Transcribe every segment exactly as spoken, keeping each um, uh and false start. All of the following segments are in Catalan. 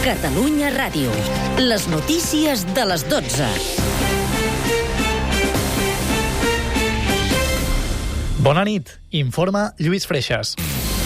Catalunya Ràdio. Les notícies de les dotze. Bona nit, informa Lluís Freixas.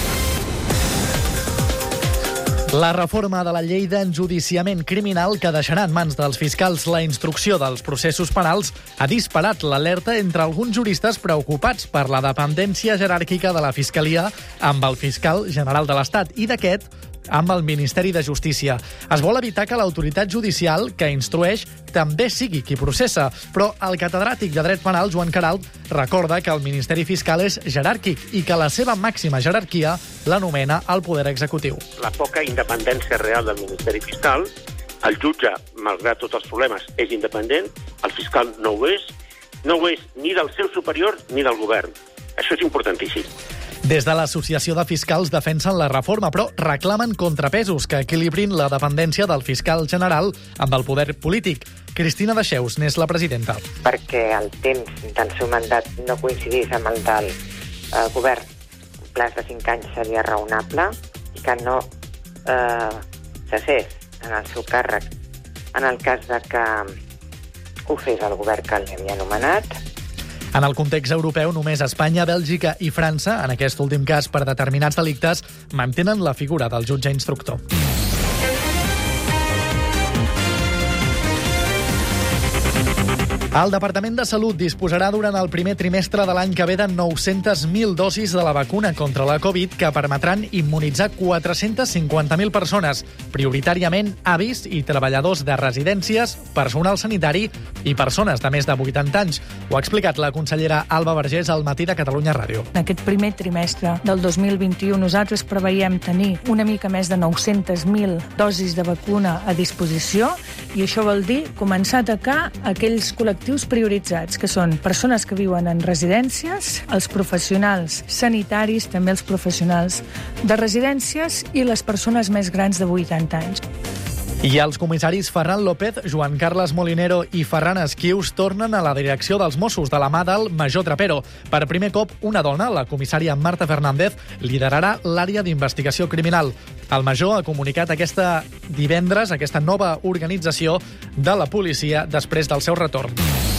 La reforma de la llei d'enjudiciament criminal que deixarà en mans dels fiscals la instrucció dels processos penals ha disparat l'alerta entre alguns juristes preocupats per la dependència jeràrquica de la Fiscalia amb el fiscal general de l'Estat i d'aquest amb el Ministeri de Justícia. Es vol evitar que l'autoritat judicial que instrueix també sigui qui processa, però el catedràtic de dret penal, Joan Queralt, recorda que el Ministeri Fiscal és jeràrquic i que la seva màxima jerarquia l'anomena el poder executiu. La poca independència real del Ministeri Fiscal, el jutge, malgrat tots els problemes, és independent, el fiscal no ho és, no ho és ni del seu superior ni del govern. Això és importantíssim. Des de l'Associació de Fiscals defensen la reforma, però reclamen contrapesos que equilibrin la dependència del fiscal general amb el poder polític. Cristina Deixeus n'és la presidenta. Perquè el temps del seu mandat no coincidís amb el del eh, govern. Un plaç de cinc anys seria raonable i que no eh, cessés en el seu càrrec en el cas de que ho fes el govern que li havia anomenat. En el context europeu, només Espanya, Bèlgica i França, en aquest últim cas per determinats delictes, mantenen la figura del jutge instructor. El Departament de Salut disposarà durant el primer trimestre de l'any que ve de nou-centes mil dosis de la vacuna contra la Covid que permetran immunitzar quatre-centes cinquanta mil persones, prioritàriament avis i treballadors de residències, personal sanitari i persones de més de vuitanta anys. Ho ha explicat la consellera Alba Vergés al Matí de Catalunya Ràdio. En aquest primer trimestre del dos mil vint-i-u nosaltres preveiem tenir una mica més de nou-centes mil dosis de vacuna a disposició i això vol dir començar a atacar aquells col·lectius prioritzats, que són persones que viuen en residències, els professionals sanitaris, també els professionals de residències i les persones més grans de vuitanta anys. I els comissaris Ferran López, Joan Carles Molinero i Ferran Esquius tornen a la direcció dels Mossos de la mà del major Trapero. Per primer cop, una dona, la comissària Marta Fernández, liderarà l'àrea d'investigació criminal. El major ha comunicat aquesta divendres aquesta nova organització de la policia després del seu retorn.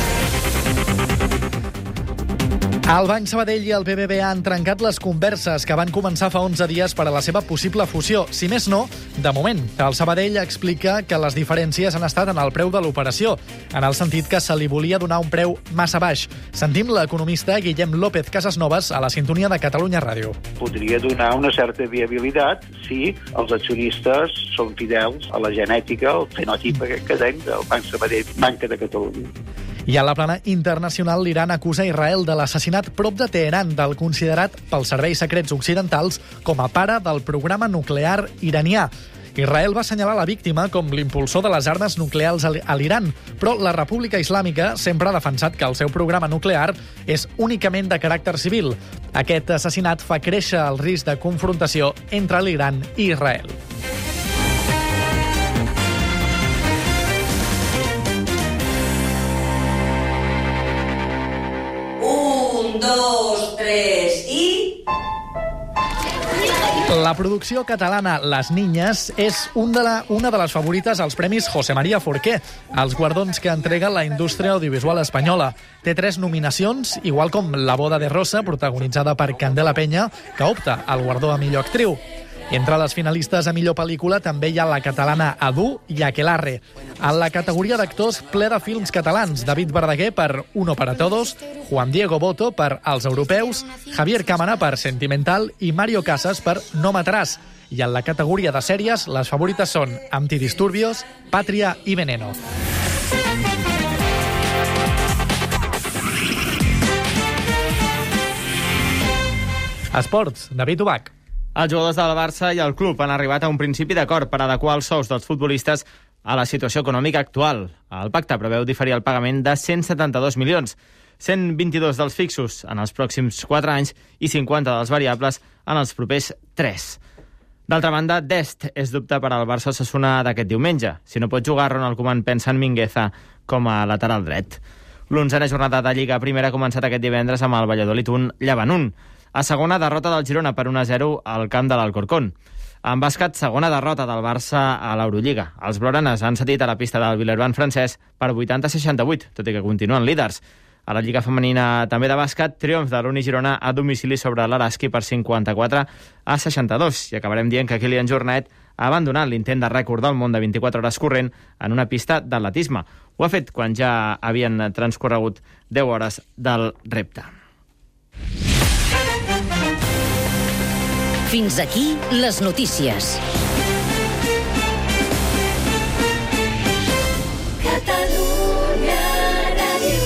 El Banc Sabadell i el B B V A han trencat les converses que van començar fa onze dies per a la seva possible fusió. Si més no, de moment, el Sabadell explica que les diferències han estat en el preu de l'operació, en el sentit que se li volia donar un preu massa baix. Sentim l'economista Guillem López Casasnovas a la sintonia de Catalunya Ràdio. Podria donar una certa viabilitat si els accionistes són fidels a la genètica, al fenotip que tenim del Banc Sabadell, Banca de Catalunya. I a la plana internacional, l'Iran acusa Israel de l'assassinat prop de Teheran del considerat pels serveis secrets occidentals com a pare del programa nuclear iranià. Israel va assenyalar la víctima com l'impulsor de les armes nuclears a l'Iran, però la República Islàmica sempre ha defensat que el seu programa nuclear és únicament de caràcter civil. Aquest assassinat fa créixer el risc de confrontació entre l'Iran i Israel. Dos, tres i... La producció catalana Les Niñas és un de la, una de les favorites als Premis José María Forqué, els guardons que entrega la indústria audiovisual espanyola. Té tres nominacions, igual com La boda de Rosa, protagonitzada per Candela Peña, que opta al guardó a millor actriu. Entre les finalistes a millor pel·lícula també hi ha la catalana Adu i Aquelarre. En la categoria d'actors, ple de films catalans, David Verdaguer per Uno para Todos, Juan Diego Boto per Els Europeus, Javier Cámara per Sentimental i Mario Casas per No mataràs. I en la categoria de sèries, les favorites són Antidisturbios, Pàtria i Veneno. Esports, David Ubach. Els jugadors del Barça i el club han arribat a un principi d'acord per adequar els sous dels futbolistes a la situació econòmica actual. El pacte preveu diferir el pagament de cent setanta-dos milions, cent vint-i-dos dels fixos en els pròxims quatre anys i cinquanta dels variables en els propers tres. D'altra banda, Dest és dubte per al Barça Osasuna d'aquest diumenge. Si no pot jugar, Ronald Koeman pensa en Mingueza com a lateral dret. L'onzena jornada de Lliga Primera ha començat aquest divendres amb el Valladolid un, Llevant un. A segona, derrota del Girona per un a zero al camp de l'Alcorcón. En bàsquet, segona derrota del Barça a l'Eurolliga. Els blaugranes han cedit a la pista del Villeurbanne francès per vuitanta a seixanta-vuit, tot i que continuen líders. A la Lliga Femenina també de bàsquet, triomf de l'Uni Girona a domicili sobre l'Araski per cinquanta-quatre a seixanta-dos. I acabarem dient que Kilian Jornet ha abandonat l'intent de rècord del món de vint-i-quatre hores corrent en una pista d'atletisme. Ho ha fet quan ja havien transcorregut deu hores del repte. Fins aquí les notícies. Catalunya Ràdio.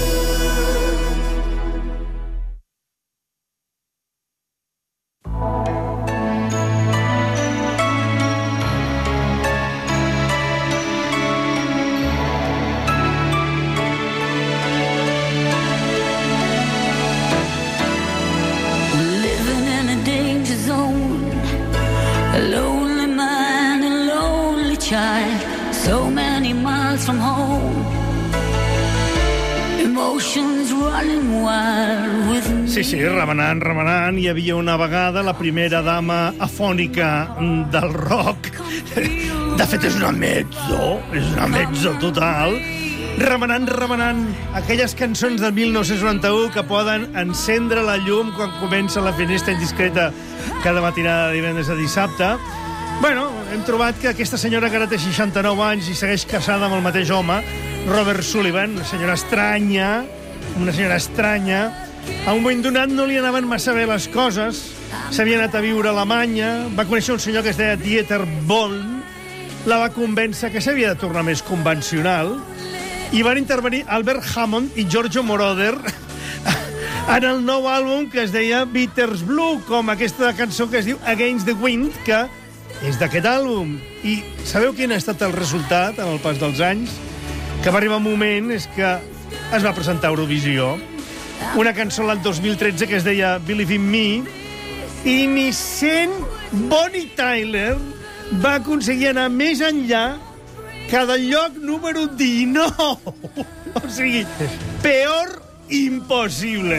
Living in a danger zone, a lonely man, a lonely child, so many miles from home, emotions running wild with me. Sí, sí, remenant, remenant. Hi havia una vegada la primera dama afònica del rock. De fet, és una mezzo, és una mezzo total. Remenant, remenant aquelles cançons de mil nou-cents noranta-u que poden encendre la llum quan comença la finestra indiscreta cada matinada de divendres a dissabte. Bueno, hem trobat que aquesta senyora que ara té seixanta-nou anys i segueix casada amb el mateix home, Robert Sullivan, una senyora estranya, una senyora estranya. A un moment donat no li anaven massa bé les coses, s'havia anat a viure a Alemanya, va conèixer un senyor que es deia Dieter Bohlen, la va convèncer que s'havia de tornar més convencional, i van intervenir Albert Hammond i Giorgio Moroder en el nou àlbum que es deia Bitter's Blue, com aquesta cançó que es diu Against the Wind, que és d'aquest àlbum. I sabeu quin ha estat el resultat en el pas dels anys? Que va arribar un moment és que es va presentar a Eurovisió, una cançó l'any dos mil tretze que es deia Believe in Me, i ni sent Bonnie Tyler va aconseguir anar més enllà que del lloc número dinou. O sigui, peor impossible.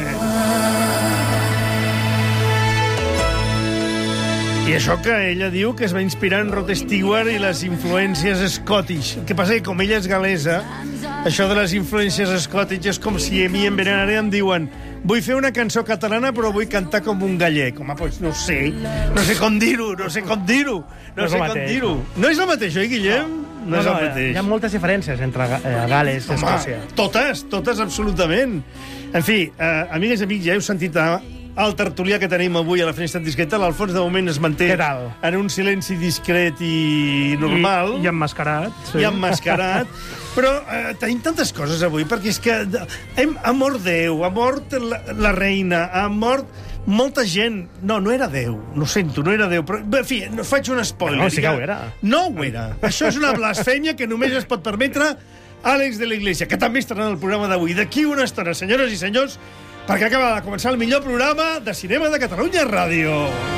I això que ella diu que es va inspirar en Rod Stewart i les influències Scottish. El que passa que com ella és galesa, això de les influències Scottish és com si a mi en Berenari em diuen vull fer una cançó catalana però vull cantar com un gallec. Home, doncs no sé, no sé com dir-ho, no sé com dir-ho, no, no sé com dir-ho. No és el mateix, oi, Guillem? No, no és el mateix. Hi ha moltes diferències entre eh, Gales i Escòcia. Totes, totes, absolutament. En fi, eh, amigues i amics, ja heu sentit el tertulià que tenim avui a la finestra discreta. L'Alfons, de moment, es manté en un silenci discret i normal. I, i emmascarat. Sí. I emmascarat. Però eh, tenim tantes coses avui, perquè és que hem, ha mort Déu, ha mort la, la reina, ha mort molta gent. No, no era Déu, no sento, no era Déu. Però, en fi, no, faig un spoiler. No, sí que ho era. No ho era. Això és una blasfèmia que només es pot permetre Àlex de la Iglesia, que també estarà en el programa d'avui. D'aquí una estona, senyores i senyors, perquè acaba de començar el millor programa de cinema de Catalunya Ràdio.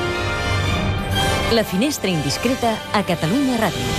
La finestra indiscreta a Catalunya Ràdio.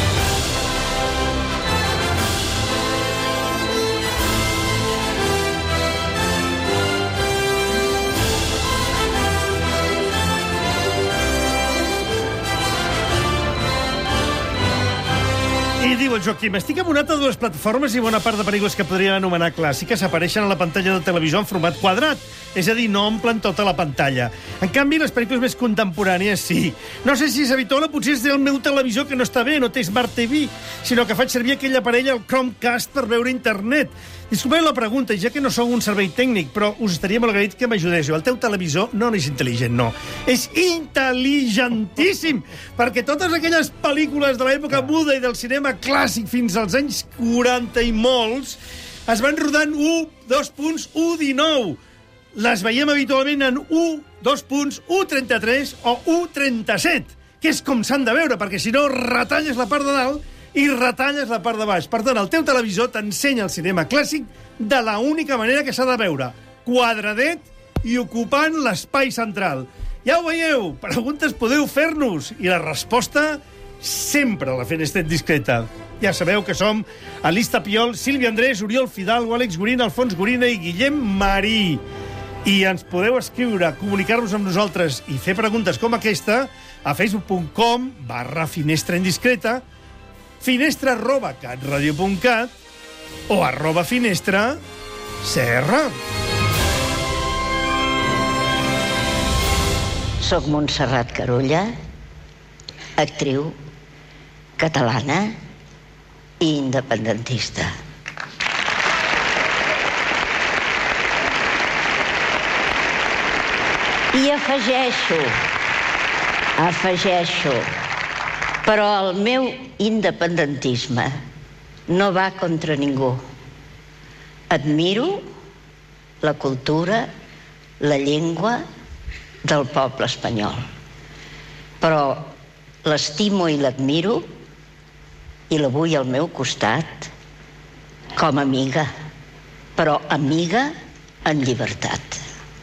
I diu el Joaquim, estic abonat a dues plataformes i bona part de pel·lícules que podríem anomenar clàssiques apareixen a la pantalla de televisió en format quadrat, és a dir, no omplen tota la pantalla. En canvi, les pel·lícules més contemporànies sí. No sé si és habitual o potser és el meu televisor que no està bé, no té Smart T V, sinó que faig servir aquell aparell, el Chromecast, per veure internet. Disculpeu la pregunta, ja que no sou un servei tècnic, però us estaria molt agraït que m'ajudéssiu. El teu televisor no és intel·ligent, no. És intel·ligentíssim, perquè totes aquelles pel·lícules de l'època muda i del cinema clàssic fins als anys quaranta i molts es van rodant u, dos punts, u dinou. Les veiem habitualment en u, dos punts, u trenta-tres o u trenta-set, que és com s'han de veure, perquè si no retalles la part de dalt i retalles la part de baix. Per tant, el teu televisor t'ensenya el cinema clàssic de la única manera que s'ha de veure, quadradet i ocupant l'espai central. Ja ho veieu, preguntes podeu fer-nos, i la resposta sempre a la finestra discreta. Ja sabeu que som Alís Tapiol, Sílvia Andrés, Oriol Fidalgo, Àlex Gorina, Alfons Gorina i Guillem Marí. I ens podeu escriure, comunicar-nos amb nosaltres i fer preguntes com aquesta a facebook punt com barra finestra indiscreta, finestra arroba catradio punt cat o arroba finestra cr. Soc Montserrat Carulla, actriu catalana i independentista. I afegeixo, afegeixo, però el meu independentisme no va contra ningú. Admiro la cultura, la llengua del poble espanyol. Però l'estimo i l'admiro i la vull al meu costat com a amiga, però amiga en llibertat.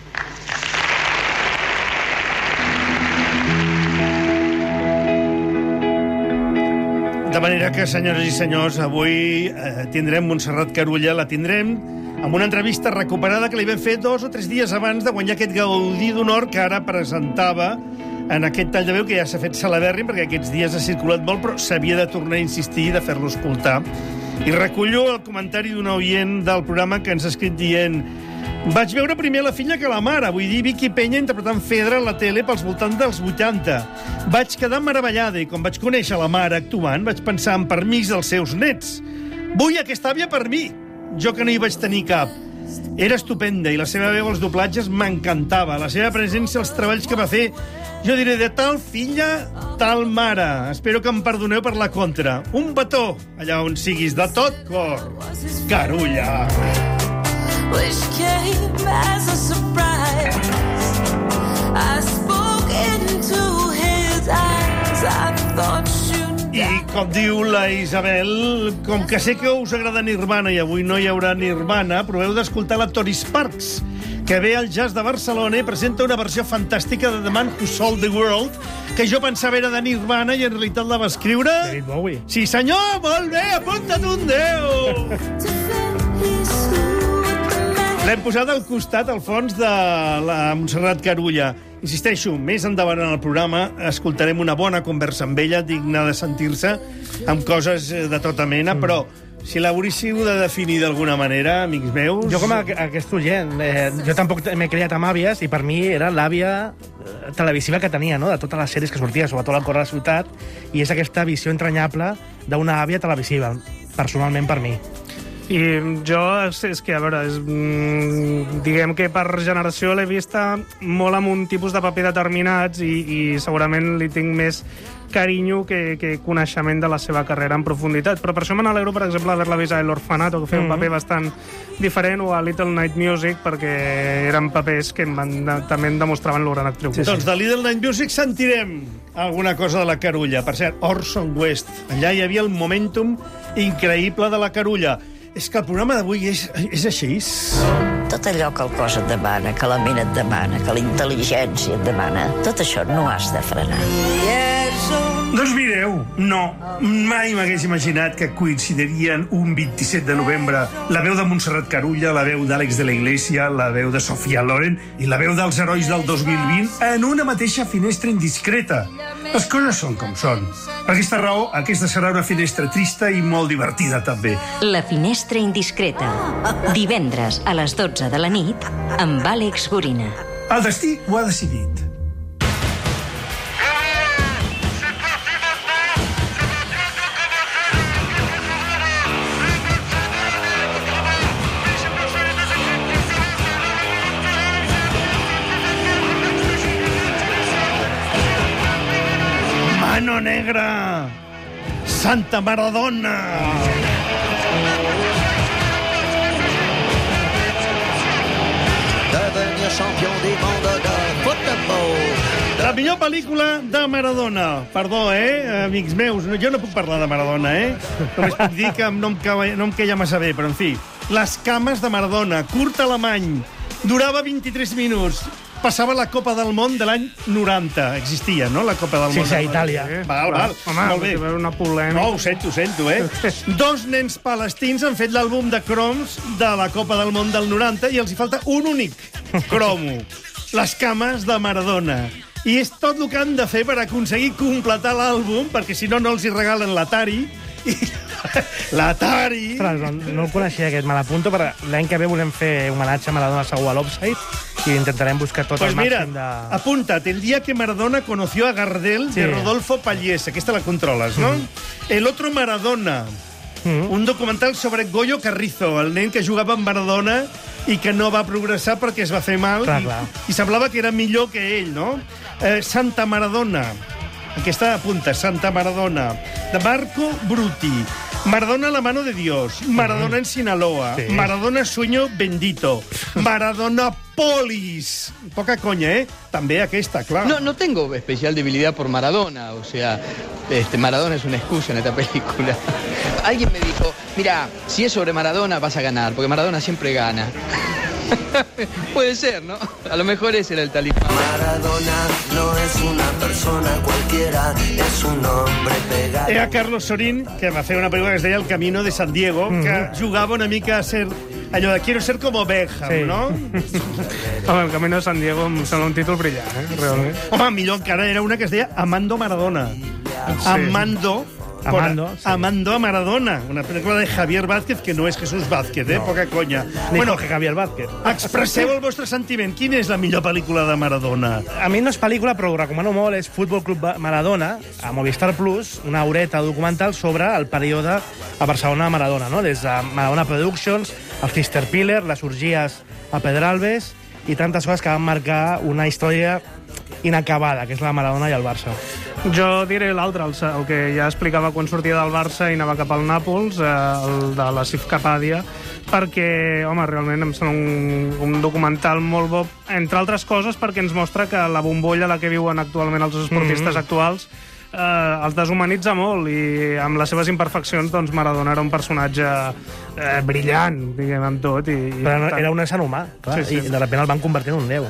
De manera que, senyores i senyors, avui eh, tindrem Montserrat Carulla, la tindrem amb una entrevista recuperada que li vam fer dos o tres dies abans de guanyar aquest Gaudí d'Honor que ara presentava en aquest tall de veu que ja s'ha fet celebèrrim perquè aquests dies ha circulat molt, però s'havia de tornar a insistir i de fer-lo escoltar. I recullo el comentari d'un oient del programa que ens ha escrit dient: vaig veure primer la filla que la mare, vull dir Vicky Peña interpretant Fedra a la tele pels voltants dels vuitanta. Vaig quedar meravellada i quan vaig conèixer la mare actuant vaig pensar en permís dels seus nets. Vull aquesta àvia per mi, jo que no hi vaig tenir cap. Era estupenda i la seva veu als doblatges m'encantava. La seva presència als treballs que va fer, jo diré de tal filla, tal mare. Espero que em perdoneu per la contra. Un petó, allà on siguis, de tot cor. Carulla. Which came as a surprise. I spoke into his eyes. I thought you'd die. I com diu la Isabel, com que sé que us agrada Nirvana i avui no hi haurà Nirvana, proveu d'escoltar la Tori Sparks, que ve al Jazz de Barcelona i presenta una versió fantàstica de The Man Who Sold the World, que jo pensava era de Nirvana i en realitat la va escriure... David Bowie. Sí, senyor, molt bé, apunta't un deu! L'hem posat al costat, al fons, de la Montserrat Carulla. Insisteixo, més endavant en el programa escoltarem una bona conversa amb ella, digna de sentir-se, amb coses de tota mena, mm. però si l'hauríssiu de definir d'alguna manera, amics meus... Jo com a, aquest oient, eh, jo tampoc m'he criat amb àvies i per mi era l'àvia televisiva que tenia, no?, de totes les sèries que sortia, sobretot al cor de la ciutat, i és aquesta visió entranyable d'una àvia televisiva, personalment per mi. I jo, és, és que, a veure, és, mm, diguem que per generació l'he vista molt amb un tipus de paper determinats i, i segurament li tinc més carinyo que, que coneixement de la seva carrera en profunditat. Però per això me n'alegro, per exemple, haver-la vist a l'Orfanato, que feia mm-hmm. un paper bastant diferent, o a Little Night Music, perquè eren papers que em van, també em demostraven la gran actriu. Sí, doncs de Little Night Music sentirem alguna cosa de la Carulla. Per cert, Orson West. Allà hi havia el momentum increïble de la Carulla. És que el programa d'avui és, és així. Tot allò que el cos et demana, que la ment et demana, que la intel·ligència et demana, tot això no has de frenar. Doncs mireu, no, mai m'hagués imaginat que coincidirien un vint-i-set de novembre la veu de Montserrat Carulla, la veu d'Àlex de la Iglesia, la veu de Sofia Loren i la veu dels herois del dos mil vint en una mateixa finestra indiscreta. Les coses són com són. Per aquesta raó, aquesta serà una finestra trista i molt divertida, també. La finestra indiscreta. Divendres a les dotze de la nit amb Àlex Gorina. El destí ho ha decidit. Mano Negra! Santa Maradona! Devenir champion du monde de football. La millor pel·lícula de Maradona. Perdó, eh, amics meus, jo no puc parlar de Maradona, eh? Només puc dir que no em, queia, no em queia massa bé, però en fi. Les cames de Maradona, curt alemany, durava vint-i-tres minuts. passava la Copa del Món de l'any noranta. Existia, no?, la Copa del Sí, Món. sí, a Itàlia. Val, val. Home, Molt bé. una polèmica. No, ho sento, ho sento, eh? Dos nens palestins han fet l'àlbum de croms de la Copa del Món del noranta i els hi falta un únic cromo. Les cames de Maradona. I és tot el que han de fer per aconseguir completar l'àlbum, perquè si no, no els hi regalen l'Atari. I l'Atari... Ostres, no, no el coneixia aquest, me l'apunto, perquè l'any que ve volem fer homenatge a Maradona segur a l'Offside i intentarem buscar tot Pues el mira, màxim de... apúntate, el día que Maradona conoció a Gardel, Sí. de Rodolfo Pallés. Aquesta la controles, no? El otro Maradona, un documental sobre Goyo Carrizo, el nen que jugava amb Maradona i que no va progressar perquè es va fer mal Clar, i, clar. i semblava que era millor que ell, no? Eh, Santa Maradona, aquesta apunta, Santa Maradona, de Marco Bruti. Maradona la mano de Dios, Maradona en Sinaloa, Sí. Maradona sueño bendito, Maradona Polis. Poca coña, ¿eh? També aquesta, clar. No, no tengo especial debilidad por Maradona, o sea, este, Maradona es una excusa en esta película. Alguien me dijo, mira, si es sobre Maradona vas a ganar, porque Maradona siempre gana. Puede ser, ¿no? A lo mejor ese era el talismán. Maradona no es una persona cualquiera, es un hombre pegado. Era Carlos Sorín, que va fer una pel·lícula que es deia El Camino de San Diego, mm -hmm. que jugava una mica a ser allò de quiero ser como Beckham, Sí. no? Home, el Camino de San Diego em sembla un títol brillant, eh? Realment. Home, millor encara era una que es deia Amando Maradona. Amando... por- Amando, sí. Amando a Maradona, una pel·lícula de Javier Vázquez, que no és Jesús Vázquez, eh? No. Poca conya. Ni Bueno, Jorge Javier Vázquez. expresseu el vostre sentiment. Quina és la millor pel·lícula de Maradona? A mi no és pel·lícula, però ho recomano molt, és Futbol Club Maradona, a Movistar Plus, una horeta documental sobre el període a Barcelona de Maradona, no? Des de Maradona Productions, el Fister Piller, les orgies a Pedralbes i tantes coses que van marcar una història inacabada, que és la Maradona i el Barça. Jo diré l'altre, el, el que ja explicava quan sortia del Barça i anava cap al Nàpols, eh, el de la Sif Capàdia, perquè, home, realment em sembla un, un documental molt bo, entre altres coses perquè ens mostra que la bombolla a la que viuen actualment els esportistes Mm-hmm. actuals eh, els deshumanitza molt i amb les seves imperfeccions, doncs Maradona era un personatge eh, brillant, diguem, amb tot. I, i Però no, era un ésser humà, clar, Sí, sí. i de sobte el van convertir en un déu.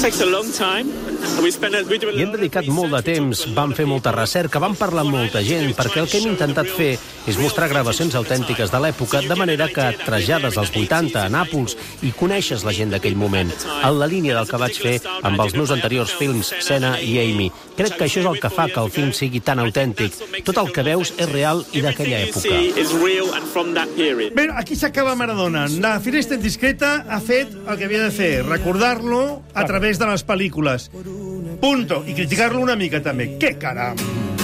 Hi hem dedicat molt de temps, vam fer molta recerca, vam parlar amb molta gent, perquè el que hem intentat fer és mostrar gravacions autèntiques de l'època, de manera que et trasllades als vuitanta a Nàpols i coneixes la gent d'aquell moment, en la línia del que vaig fer amb els meus anteriors films, Senna i Amy. Crec que això és el que fa que el film sigui tan autèntic. Tot el que veus és real i d'aquella època. Bé, aquí s'acaba Maradona. La Finestra Indiscreta ha fet el que havia de fer, recordar-lo a través de les pel·lícules. Punto. I criticar-lo una mica, també. Que caram!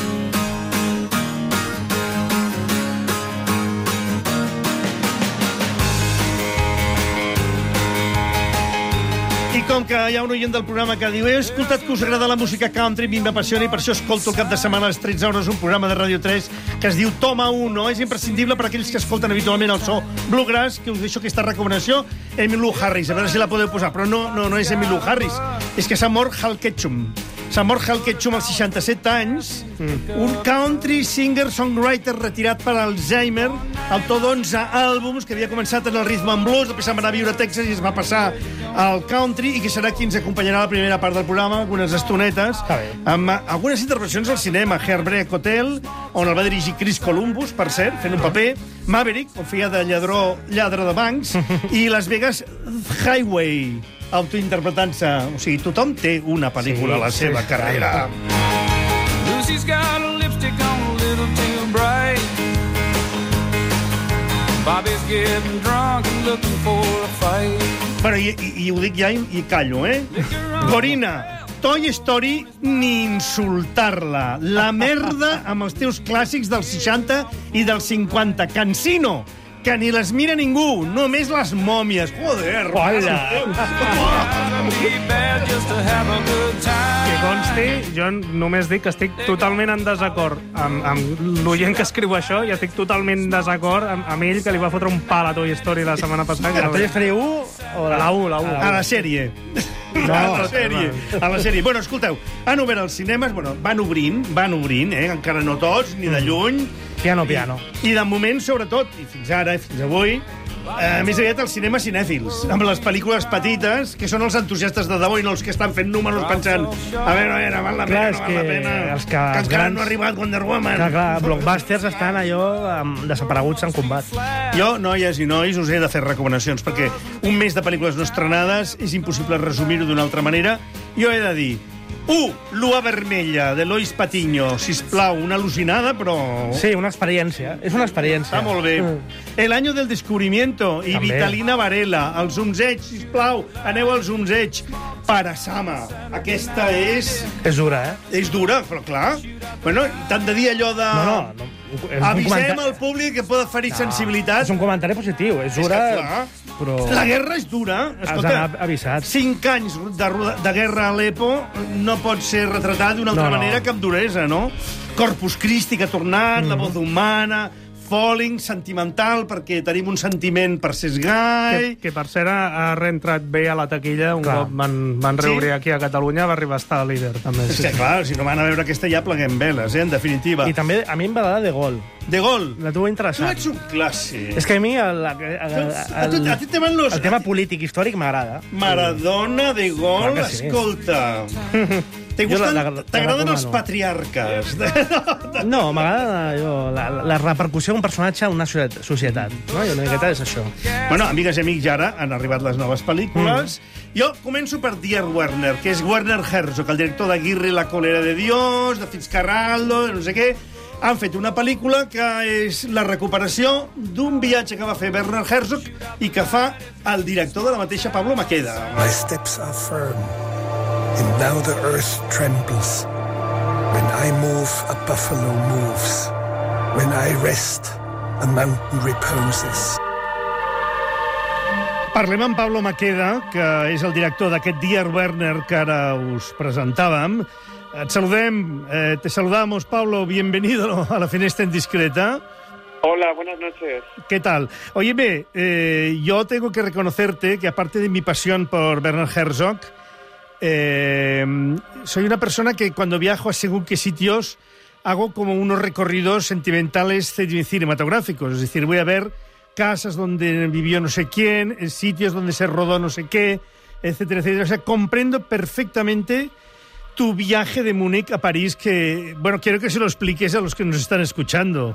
I com que hi ha un oient del programa que diu he escoltat que us agrada la música country, a mi m'apassiona i per això escolto el cap de setmana a les tretze hores un programa de Ràdio tres que es diu Toma uno. És imprescindible per a aquells que escolten habitualment el so bluegrass, que us deixo aquesta recomanació, Emmylou Harris. A veure si la podeu posar, però no, no, no és Emmylou Harris, és que s'ha mort Hal Ketchum. S'ha mort Hal Ketchum als seixanta-set anys, mm. un country singer-songwriter retirat per Alzheimer, autor d'onze àlbums, que havia començat en el rhythm and blues, després se'n va anar a viure a Texas i es va passar al country, i que serà qui ens acompanyarà a la primera part del programa, algunes estonetes, amb algunes intervencions al cinema, Heartbreak Hotel, on el va dirigir Chris Columbus, per cert, fent un paper, Maverick, on feia de lladró, lladre de bancs, i Las Vegas Highway, autointerpretant-se. O sigui, tothom té una pel·lícula sí, a la seva sí, carrera. Lucy's got a lipstick on a little too bright. Bobby's getting drunk and looking for a fight. Bueno, i, i, i ho dic ja i, i callo, eh? Gorina, Toy Story, ni insultar-la. La merda amb els teus clàssics dels seixanta i dels cinquanta. Cansino, que ni les mira ningú, només les mòmies. Joder! Hola! Que consti, jo només dic que estic totalment en desacord amb, amb l'oient que escriu això, i estic totalment en desacord amb, amb ell, que li va fotre un pal a Toy Story la setmana passada. A Toy Story u o la u? La u. A la sèrie. No, a la sèrie. A la sèrie. Bueno, escolteu, han obert els cinemes, bueno, van obrint, van obrint, eh? Encara no tots, ni de lluny, Piano, piano. I, I de moment, sobretot, i fins ara, i fins avui, eh, més aviat els cinemes cinèfils, amb les pel·lícules petites, que són els entusiastes de debò i no els que estan fent números pensant a veure, a veure, val la Clar, pena, és no val la que pena, els que- que els encara grans- no ha arribat Wonder Woman. Clar, clar, blockbusters estan allò um, desapareguts en combat. Jo, noies i nois, us he de fer recomanacions, perquè un mes de pel·lícules no estrenades és impossible resumir-ho d'una altra manera. Jo he de dir, u, Lua Vermella, de Lois Patiño, sisplau, una al·lucinada, però... Sí, una experiència. És una experiència. Està molt bé. Mm. El año del descubrimiento i També. Vitalina Varela, els Umzeig, sisplau, aneu als Umzeig. Parasama, aquesta és... És dura, eh? És dura, però clar. Bueno, t'han de dir allò de... No, no, no. És un Avisem comentari- al públic que pot ferir sensibilitat. És un comentari positiu. És És dura, que, clar, però... La guerra és dura. Has d'anar avisat. Cinc anys de, roda- de guerra a Aleppo no pot ser retratat d'una altra No, no. manera que amb duresa, no? Corpus Christi que ha tornat, mm. la voz humana, Falling, sentimental, perquè tenim un sentiment per ser gai... Que, que per cert ha, ha reentrat bé a la taquilla, un Clar. cop van, van reobrir Sí? aquí a Catalunya, va arribar a estar líder, també. És que, clar, si no van a veure aquesta ja pleguem veles, eh, en definitiva. I també a mi em va agradar De Gol. De Gol. La tua Tu interessant. ets un clàssic. És que a mi el, el, el, A tu- a ti te van los- el tema polític històric m'agrada. Maradona, De Gol, Clar que sí. escolta... Te Jo gustan, la- la- la t'agraden els recomano. patriarques. No, m'agrada allò, la, la repercussió d'un personatge en una societat, societat, no? I una miqueta és això. Bueno, amigues i amics, ja ara han arribat les noves pel·lícules. Mm. Jo començo per Dear Werner, que és Werner Herzog, el director d'Aguirre, La cólera de Dios, de Fitzcarraldo, no sé què. Han fet una pel·lícula que és la recuperació d'un viatge que va fer Werner Herzog i que fa el director de la mateixa Pablo Maqueda. My steps are firm, and now the earth trembles. When I move, a buffalo moves. When I rest, a mountain reposes. Parlem amb Pablo Maqueda, que és el director d'aquest Dear Werner que ara us presentàvem. Et saludem, eh, te saludamos, Pablo, bienvenido a la Finestra Indiscreta. Hola, buenas noches. ¿Qué tal? Óyeme, eh, yo tengo que reconocerte que aparte de mi pasión por Werner Herzog, eh, soy una persona que cuando viajo a según qué sitios hago como unos recorridos sentimentales cinematográficos. Es decir, voy a ver casas donde vivió no sé quién, en sitios donde se rodó no sé qué, etcétera, etcétera. O sea, comprendo perfectamente tu viaje de Múnich a París, que, bueno, quiero que se lo expliques a los que nos están escuchando.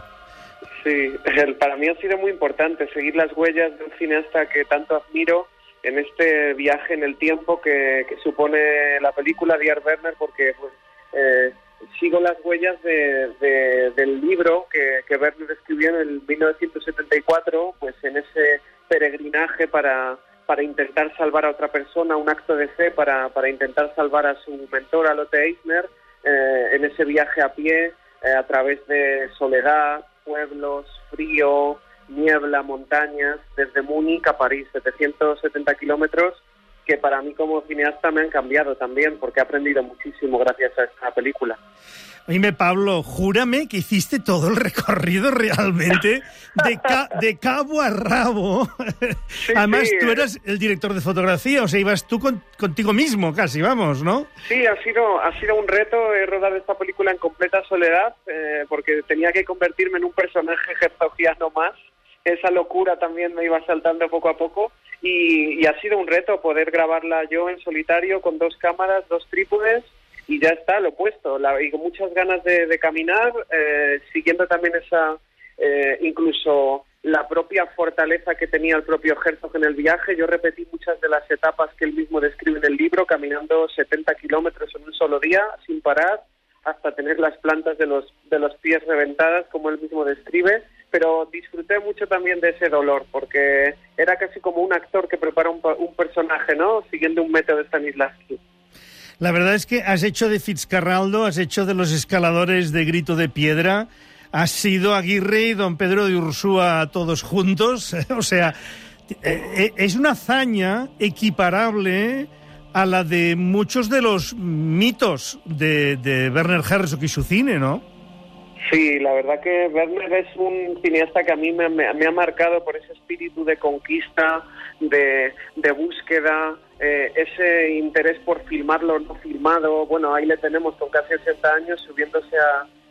Sí, el- para mí ha sido muy importante seguir las huellas de un cineasta que tanto admiro en este viaje en el tiempo que, que supone la película Dear Werner, porque pues, eh, sigo las huellas de, de- del libro que, que Werner escribió en el mil novecientos setenta y cuatro, pues en ese peregrinaje para, para intentar salvar a otra persona, un acto de fe para, para intentar salvar a su mentor, a Lotte Eisner, eh, en ese viaje a pie, eh, a través de soledad, pueblos, frío, niebla, montañas, desde Múnich a París, setecientos setenta kilómetros, que para mí como cineasta me han cambiado también, porque he aprendido muchísimo gracias a esta película. Oíme, Pablo, júrame que hiciste todo el recorrido realmente de, ca- de cabo a rabo. Además, sí. tú eras el director de fotografía, o sea, ibas tú con- contigo mismo casi, vamos, ¿no? Sí, ha sido, ha sido un reto eh, rodar esta película en completa soledad, eh, porque tenía que convertirme en un personaje herzogiano más. Esa locura también me iba saltando poco a poco y, y ha sido un reto poder grabarla yo en solitario con dos cámaras, dos trípodes y ya está, lo he puesto. La, y con muchas ganas de, de caminar, eh, siguiendo también esa, eh, incluso la propia fortaleza que tenía el propio Herzog en el viaje. Yo repetí muchas de las etapas que él mismo describe en el libro, caminando setenta kilómetros en un solo día, sin parar, hasta tener las plantas de los, de los pies reventadas, como él mismo describe. Pero disfruté mucho también de ese dolor, porque era casi como un actor que prepara un, un personaje, ¿no? Siguiendo un método de Stanislavski. La verdad es que has hecho de Fitzcarraldo, has hecho de los escaladores de Grito de Piedra, has sido Aguirre y don Pedro de Ursúa todos juntos. O sea, eh, es una hazaña equiparable a la de muchos de los mitos de, de Werner Herzog y su cine, ¿no? Sí, la verdad que Werner es un cineasta que a mí me, me, me ha marcado por ese espíritu de conquista, de, de búsqueda, eh, ese interés por filmar lo no filmado. Bueno, ahí le tenemos con casi ochenta años subiéndose a,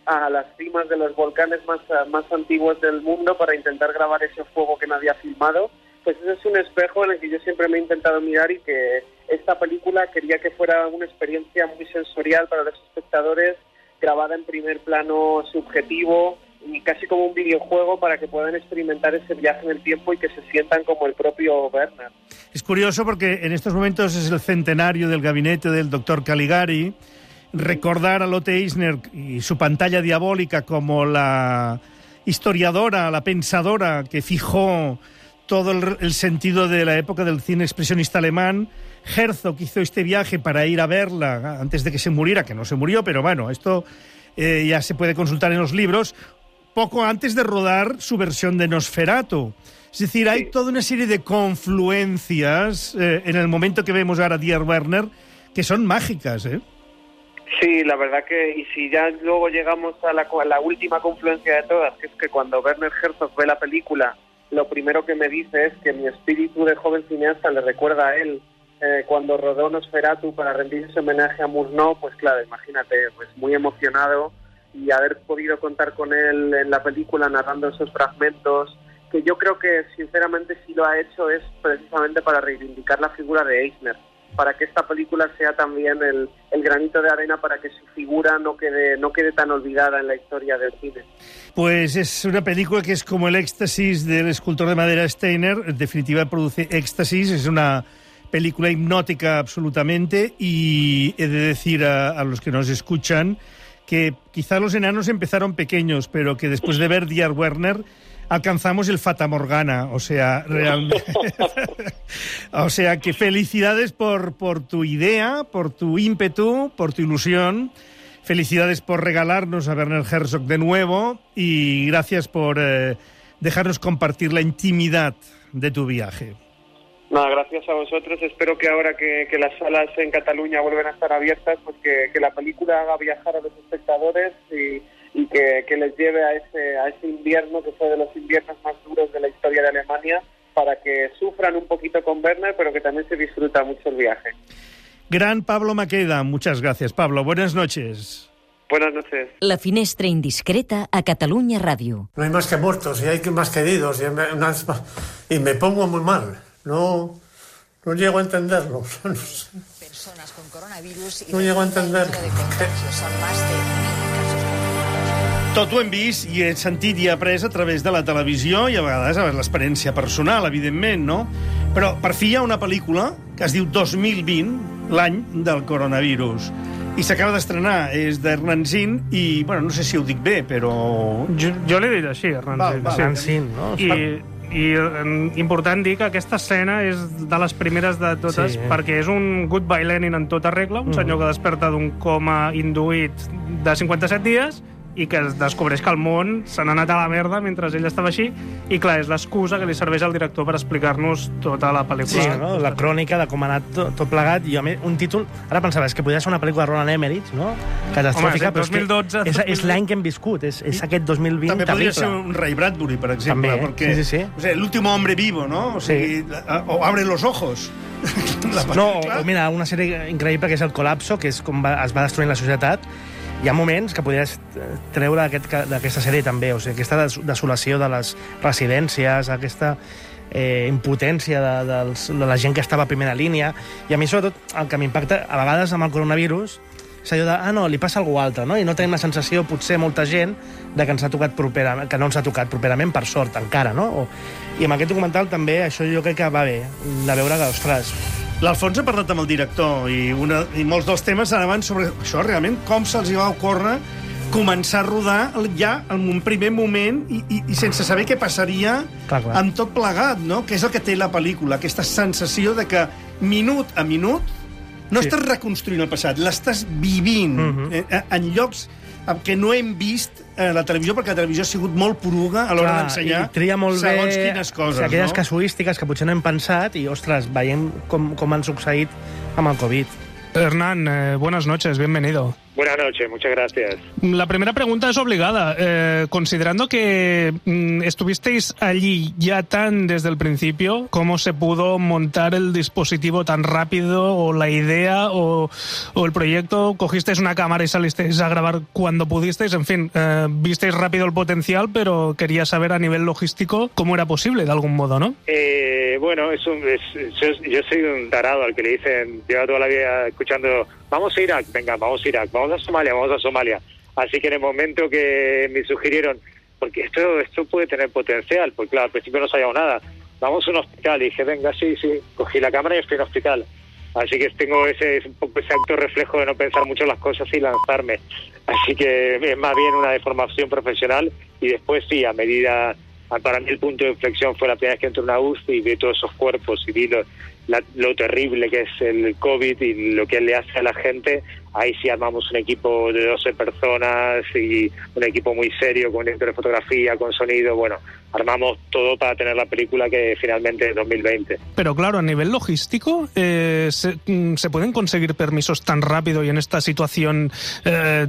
a las cimas de los volcanes más, más antiguos del mundo para intentar grabar ese fuego que nadie ha filmado. Pues ese es un espejo en el que yo siempre me he intentado mirar y que esta película quería que fuera una experiencia muy sensorial para los espectadores, grabada en primer plano subjetivo y casi como un videojuego para que puedan experimentar ese viaje en el tiempo y que se sientan como el propio Werner. Es curioso porque en estos momentos es el centenario del gabinete del doctor Caligari. Recordar a Lotte Eisner y su pantalla diabólica como la historiadora, la pensadora que fijó todo el, el sentido de la época del cine expresionista alemán. Herzog hizo este viaje para ir a verla antes de que se muriera, que no se murió, pero bueno, esto eh, ya se puede consultar en los libros, poco antes de rodar su versión de Nosferatu. Es decir, hay toda una serie de confluencias eh, en el momento que vemos ahora Dear Werner que son mágicas, ¿eh? Sí, la verdad que, y si ya luego llegamos a la, a la última confluencia de todas, que es que cuando Werner Herzog ve la película, lo primero que me dice es que mi espíritu de joven cineasta le recuerda a él eh, cuando rodó Nosferatu para rendir ese homenaje a Murnau. Pues claro, imagínate, pues muy emocionado, y haber podido contar con él en la película narrando esos fragmentos, que yo creo que sinceramente si lo ha hecho es precisamente para reivindicar la figura de Eisner, para que esta película sea también el, el granito de arena para que su figura no quede, no quede tan olvidada en la historia del cine. Pues es una película que es como el éxtasis del escultor de madera Steiner. En definitiva, produce éxtasis. Es una película hipnótica absolutamente, y he de decir a, a los que nos escuchan que quizá los enanos empezaron pequeños, pero que después de ver Dear Werner alcanzamos el Fata Morgana, o sea, realmente. O sea, que felicidades por, por tu idea, por tu ímpetu, por tu ilusión. Felicidades por regalarnos a Werner Herzog de nuevo, y gracias por eh, dejarnos compartir la intimidad de tu viaje. Nada, gracias a vosotros. Espero que ahora que, que las salas en Cataluña vuelven a estar abiertas, pues que, que la película haga viajar a los espectadores y, y que, que les lleve a ese, a ese invierno que fue de los inviernos más duros de la historia de Alemania, para que sufran un poquito con Werner, pero que también se disfruta mucho el viaje. Gran Pablo Maqueda, muchas gracias, Pablo. Buenas noches. Buenas noches. La finestra indiscreta a Catalunya Ràdio. No hay más que muertos, y hay que más que heridos, y me, y me pongo muy mal. No, no llego a entenderlo. No sé. Personas con coronavirus. No llego a entenderlo. Tot ho hem vist i he sentit i après a través de la televisió, i a vegades a l'experiència personal, evidentment, no? Però per fi hi ha una pel·lícula que es diu dos mil vint, l'any del coronavirus, i s'acaba d'estrenar, és d'Hernán Zin, i, bueno, no sé si ho dic bé, però... Jo, jo l'he dit així, Hernán Zin. Hernán Zin, no? I, i eh, important dir que aquesta escena és de les primeres de totes, sí, eh? perquè és un Goodbye Lenin en tota regla, un mm. senyor que desperta d'un coma induït de cinquanta-set dies i que es descobreix que el món se n'ha anat a la merda mentre ell estava així, i clar, és l'excusa que li serveix al director per explicar-nos tota la pel·lícula. Sí, no? La crònica de com ha anat tot, tot plegat, i a mi, un títol, ara pensava, és que podria ser una pel·lícula de Roland Emmerich, no? Catastròfica, home, és dos mil dotze, és, és l'any que hem viscut, és, és aquest dos mil vint també podria terrible. ser un Ray Bradbury, per exemple, també, perquè, sí, sí, sí. O sigui, l'último hombre vivo, no? O sigui, sí. O abre los ojos. No, o mira, una sèrie increïble que és El Colapso, que és com va, es va destruint la societat. Hi ha moments que podries treure d'aquesta aquest, sèrie també, o sigui, aquesta desolació de les residències, aquesta eh, impotència de, dels, de la gent que estava a primera línia, i a mi sobretot el que m'impacta a vegades amb el coronavirus és allò de, ah no, li passa alguna altra, no? I no tenim la sensació, potser molta gent, de que ens ha tocat properament, que no ens ha tocat properament, per sort, encara, no? O, i amb aquest documental també, això jo crec que va bé, de veure que, ostres... L'Alfons ha parlat amb el director, i, una, i molts dels temes anaven sobre això, realment, com se'ls va ocórrer començar a rodar ja en un primer moment i, i, i sense saber què passaria clar, clar. amb tot plegat, no? Que és el que té la pel·lícula, aquesta sensació de que minut a minut no sí. estàs reconstruint el passat, l'estàs vivint uh-huh. en, en llocs que no hem vist a la televisió, perquè la televisió ha sigut molt poruga a l'hora d'ensenyar segons quines coses. O sigui, aquelles no? casuístiques que potser no hem pensat i, ostres, veiem com, com han succeït amb el Covid. Hernán, eh, buenas noches, bienvenido. Buenas noches, muchas gracias. La primera pregunta es obligada. Eh, considerando que mm, estuvisteis allí ya tan desde el principio, ¿cómo se pudo montar el dispositivo tan rápido, o la idea, o, o el proyecto? ¿Cogisteis una cámara y salisteis a grabar cuando pudisteis? En fin, eh, visteis rápido el potencial, pero quería saber a nivel logístico cómo era posible, de algún modo, ¿no? Eh, bueno, es un, es, yo, yo soy un tarado al que le dicen, lleva toda la vida escuchando, vamos a Irak, venga, vamos a Irak, vamos a Somalia, vamos a Somalia. Así que en el momento que me sugirieron, porque esto esto puede tener potencial, porque claro, al principio no sabíamos nada, vamos a un hospital, y dije, venga, sí, sí, cogí la cámara y estoy en un hospital. Así que tengo ese, un poco ese acto reflejo de no pensar mucho en las cosas y lanzarme. Así que es más bien una deformación profesional, y después sí, a medida... Para mí el punto de inflexión fue la primera vez que entré en una U C I y vi todos esos cuerpos y vi lo, la, lo terrible que es el COVID y lo que le hace a la gente. Ahí sí armamos un equipo de doce personas y un equipo muy serio, con director de fotografía, con sonido. Bueno, armamos todo para tener la película que finalmente es dos mil veinte. Pero claro, a nivel logístico, eh, se, ¿se pueden conseguir permisos tan rápido y en esta situación eh,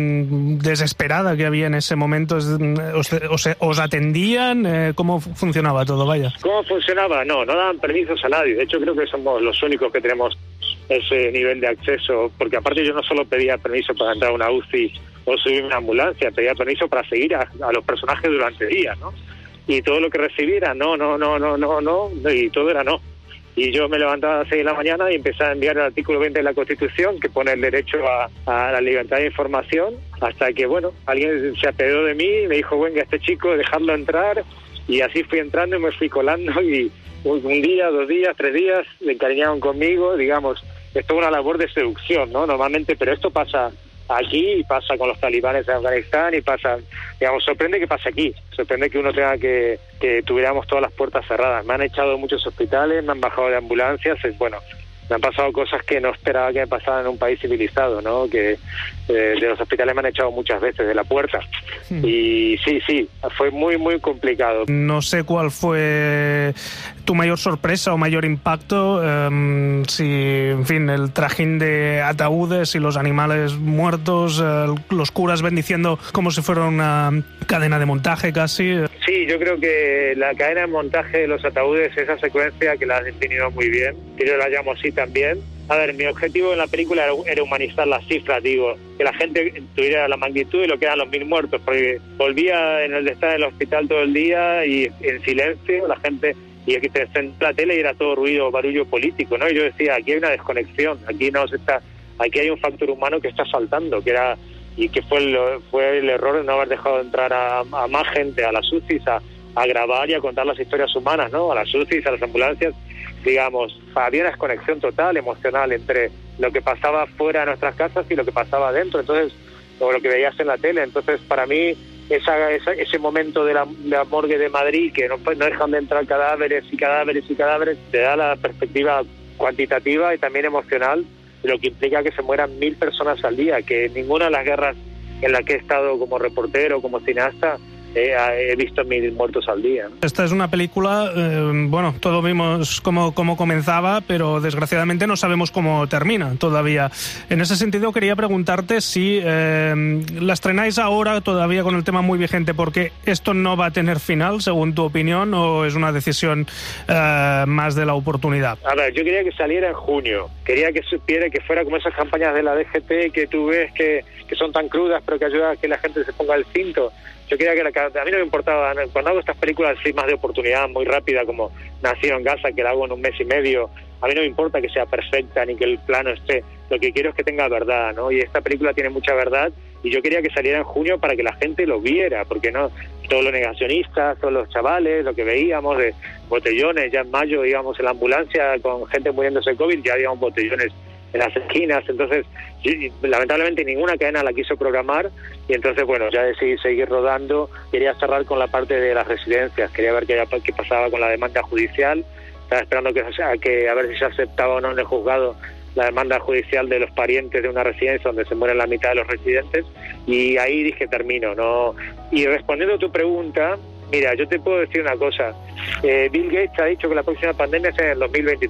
tan desesperada que había en ese momento? ¿Os, os, os atendían? Eh, ¿Cómo funcionaba todo? Vaya. ¿Cómo funcionaba? No, no daban permisos a nadie. De hecho, creo que somos los únicos que tenemos ese nivel de acceso, porque aparte yo no solo pedía permiso para entrar a una U C I o subir una ambulancia, pedía permiso para seguir a, a los personajes durante días, ¿no? Y todo lo que recibiera, no, no, no, no, no, no, y todo era no. Y yo me levantaba a las seis de la mañana y empecé a enviar el artículo veinte de la Constitución, que pone el derecho a, a la libertad de información, hasta que, bueno, alguien se apeó de mí y me dijo, venga, este chico, dejadlo entrar, y así fui entrando y me fui colando, y un día, dos días, tres días, le encariñaron conmigo, digamos. Esto es una labor de seducción, ¿no? Normalmente, pero esto pasa aquí y pasa con los talibanes de Afganistán y pasa, digamos, sorprende que pase aquí, sorprende que uno tenga que, que tuviéramos todas las puertas cerradas. Me han echado de muchos hospitales, me han bajado de ambulancias, es, bueno, me han pasado cosas que no esperaba que me pasaran en un país civilizado, ¿no? Que eh, de los hospitales me han echado muchas veces de la puerta. Hmm. Y sí, sí, fue muy, muy complicado. No sé cuál fue tu mayor sorpresa o mayor impacto, um, si, en fin, el trajín de ataúdes y los animales muertos, uh, los curas bendiciendo como si fuera una cadena de montaje casi. Sí, yo creo que la cadena de montaje de los ataúdes, esa secuencia que la has definido muy bien, que yo la llamo así también. A ver, mi objetivo en la película era, era humanizar las cifras, digo, que la gente tuviera la magnitud de lo que eran los mil muertos, porque volvía en el de estar en el hospital todo el día y en silencio, la gente, y aquí te sentaba la tele y era todo ruido, barullo político, ¿no? Y yo decía, aquí hay una desconexión, aquí no se está, aquí hay un factor humano que está saltando, que era, y que fue el, fue el error de no haber dejado entrar a, a más gente, a las U C Is, a, a grabar y a contar las historias humanas, ¿no? A las U C Is, a las ambulancias. Digamos, había una desconexión total, emocional, entre lo que pasaba fuera de nuestras casas y lo que pasaba adentro, entonces, o lo que veías en la tele. Entonces, para mí, esa, esa, ese momento de la, de la morgue de Madrid, que no, no dejan de entrar cadáveres y cadáveres y cadáveres, te da la perspectiva cuantitativa y también emocional de lo que implica que se mueran mil personas al día, que ninguna de las guerras en las que he estado como reportero, como cineasta, Eh, he visto mil muertos al día, ¿no? Esta es una película, eh, bueno, todos vimos cómo, cómo comenzaba, pero desgraciadamente no sabemos cómo termina todavía. En ese sentido quería preguntarte si eh, la estrenáis ahora todavía con el tema muy vigente, porque esto no va a tener final, según tu opinión, o es una decisión eh, más de la oportunidad. A ver, yo quería que saliera en junio, quería que supiera, que fuera como esas campañas de la D G T que tú ves que, que son tan crudas, pero que ayudan a que la gente se ponga el cinto. Yo quería que la, a mí no me importaba, cuando hago estas películas así más de oportunidad, muy rápida, como Nacido en Gaza, que la hago en un mes y medio, a mí no me importa que sea perfecta ni que el plano esté, lo que quiero es que tenga verdad, ¿no? Y esta película tiene mucha verdad y yo quería que saliera en junio para que la gente lo viera, porque no, todos los negacionistas, todos los chavales, lo que veíamos de botellones, ya en mayo íbamos en la ambulancia con gente muriéndose de COVID, ya habíamos botellones en las esquinas, entonces y, lamentablemente ninguna cadena la quiso programar y entonces bueno, ya decidí seguir rodando. Quería cerrar con la parte de las residencias, quería ver qué, qué pasaba con la demanda judicial, estaba esperando que, que a ver si se aceptaba o no en el juzgado la demanda judicial de los parientes de una residencia donde se mueren la mitad de los residentes, y ahí dije termino, ¿no? Y respondiendo a tu pregunta, mira, yo te puedo decir una cosa, eh, Bill Gates ha dicho que la próxima pandemia es en el dos mil veintitrés.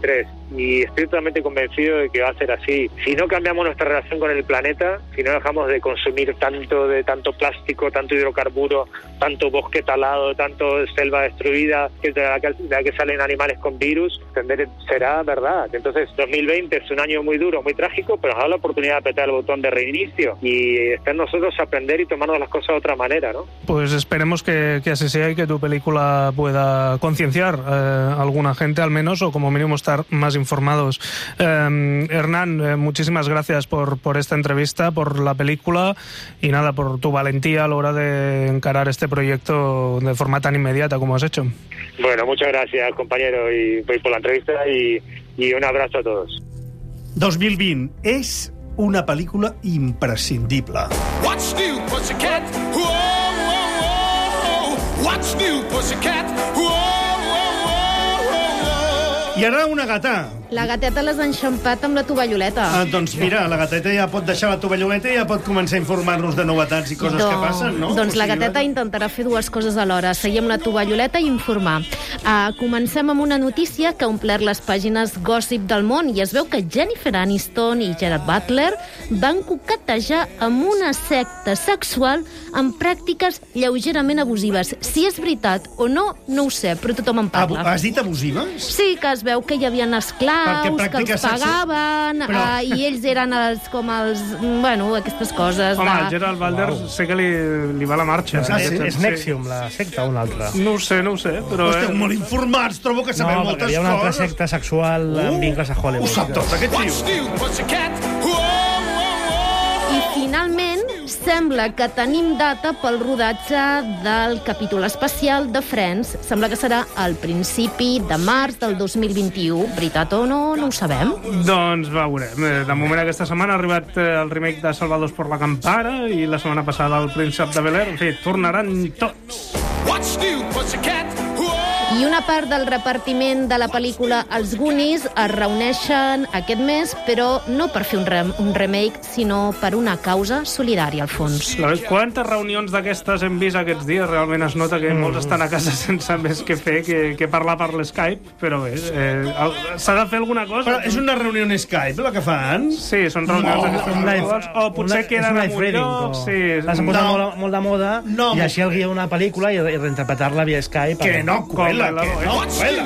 y estoy totalmente convencido de que va a ser así. Si no cambiamos nuestra relación con el planeta, si no dejamos de consumir tanto de tanto plástico, tanto hidrocarburo, tanto bosque talado, tanto selva destruida, que de la que, de la que salen animales con virus, tender, será verdad. Entonces, dos mil veinte es un año muy duro, muy trágico, pero nos da la oportunidad de apretar el botón de reinicio y está en nosotros aprender y tomarnos las cosas de otra manera, ¿no? Pues esperemos que, que así sea y que tu película pueda concienciar eh, a alguna gente al menos, o como mínimo estar más informados. Eh, Hernán, eh, muchísimas gracias por, por esta entrevista, por la película y nada, por tu valentía a la hora de encarar este proyecto de forma tan inmediata como has hecho. Bueno, muchas gracias, compañero, y, y por la entrevista y, y un abrazo a todos. dos mil vint és una pel·lícula imprescindible. What's new, pussycat? Whoa, whoa, whoa. What's new, pussycat? Whoa, whoa, whoa, whoa. I ara una gata. La gateta l'has enxampat amb la tovalloleta. Ah, doncs mira, la gateta ja pot deixar la tovalloleta i ja pot començar a informar-nos de novetats i coses Don, que passen, no? Doncs la gateta intentarà fer dues coses alhora. Seguir amb la tovalloleta i informar. Uh, comencem amb una notícia que ha omplert les pàgines Gossip del món i es veu que Jennifer Aniston i Gerard Butler van coquetejar amb una secta sexual amb pràctiques lleugerament abusives. Si és veritat o no, no ho sé, però tothom en parla. Has dit abusives? Sí, que es veu que hi havia esclaus, que els pagaven, però... uh, i ells eren els, com els... Bueno, aquestes coses. Home, de... el Gerald Butler wow. sé que li, li va la marxa. Ah, sí? És Nexium, la secta o una altra? No ho sé, no ho sé. Però Esteu molt informats, trobo que sabeu no, moltes coses. No, hi ha una altra secta sexual uh, amb vincles a Hollywood. Ho sap tot, aquest tio. I finalment sembla que tenim data pel rodatge del capítol especial de Friends. Sembla que serà al principi de març del dos mil vint-i-u. Veritat o no, no ho sabem. Doncs veurem. De moment aquesta setmana ha arribat el remake de Salvados por la Campana i la setmana passada el Príncep de Bel-Air. En fi, tornaran tots. What's new, pussycat? I una part del repartiment de la pel·lícula Els Goonies es reuneixen aquest mes, però no per fer un, re un remake, sinó per una causa solidària, al fons. Quantes reunions d'aquestes hem vist aquests dies? Realment es nota que mm. molts estan a casa sense més que fer que, que parlar per l'Skype, però bé, eh, s'ha de fer alguna cosa. Però és una reunió en Skype, la que fan? Sí, són reunions d'aquestes virtuals, o potser una, queden en un lloc. Sí, L'has posat no. molt, molt de moda no. i així el guia una pel·lícula i, i reinterpretar-la via Skype. Que no, cuela. Que no,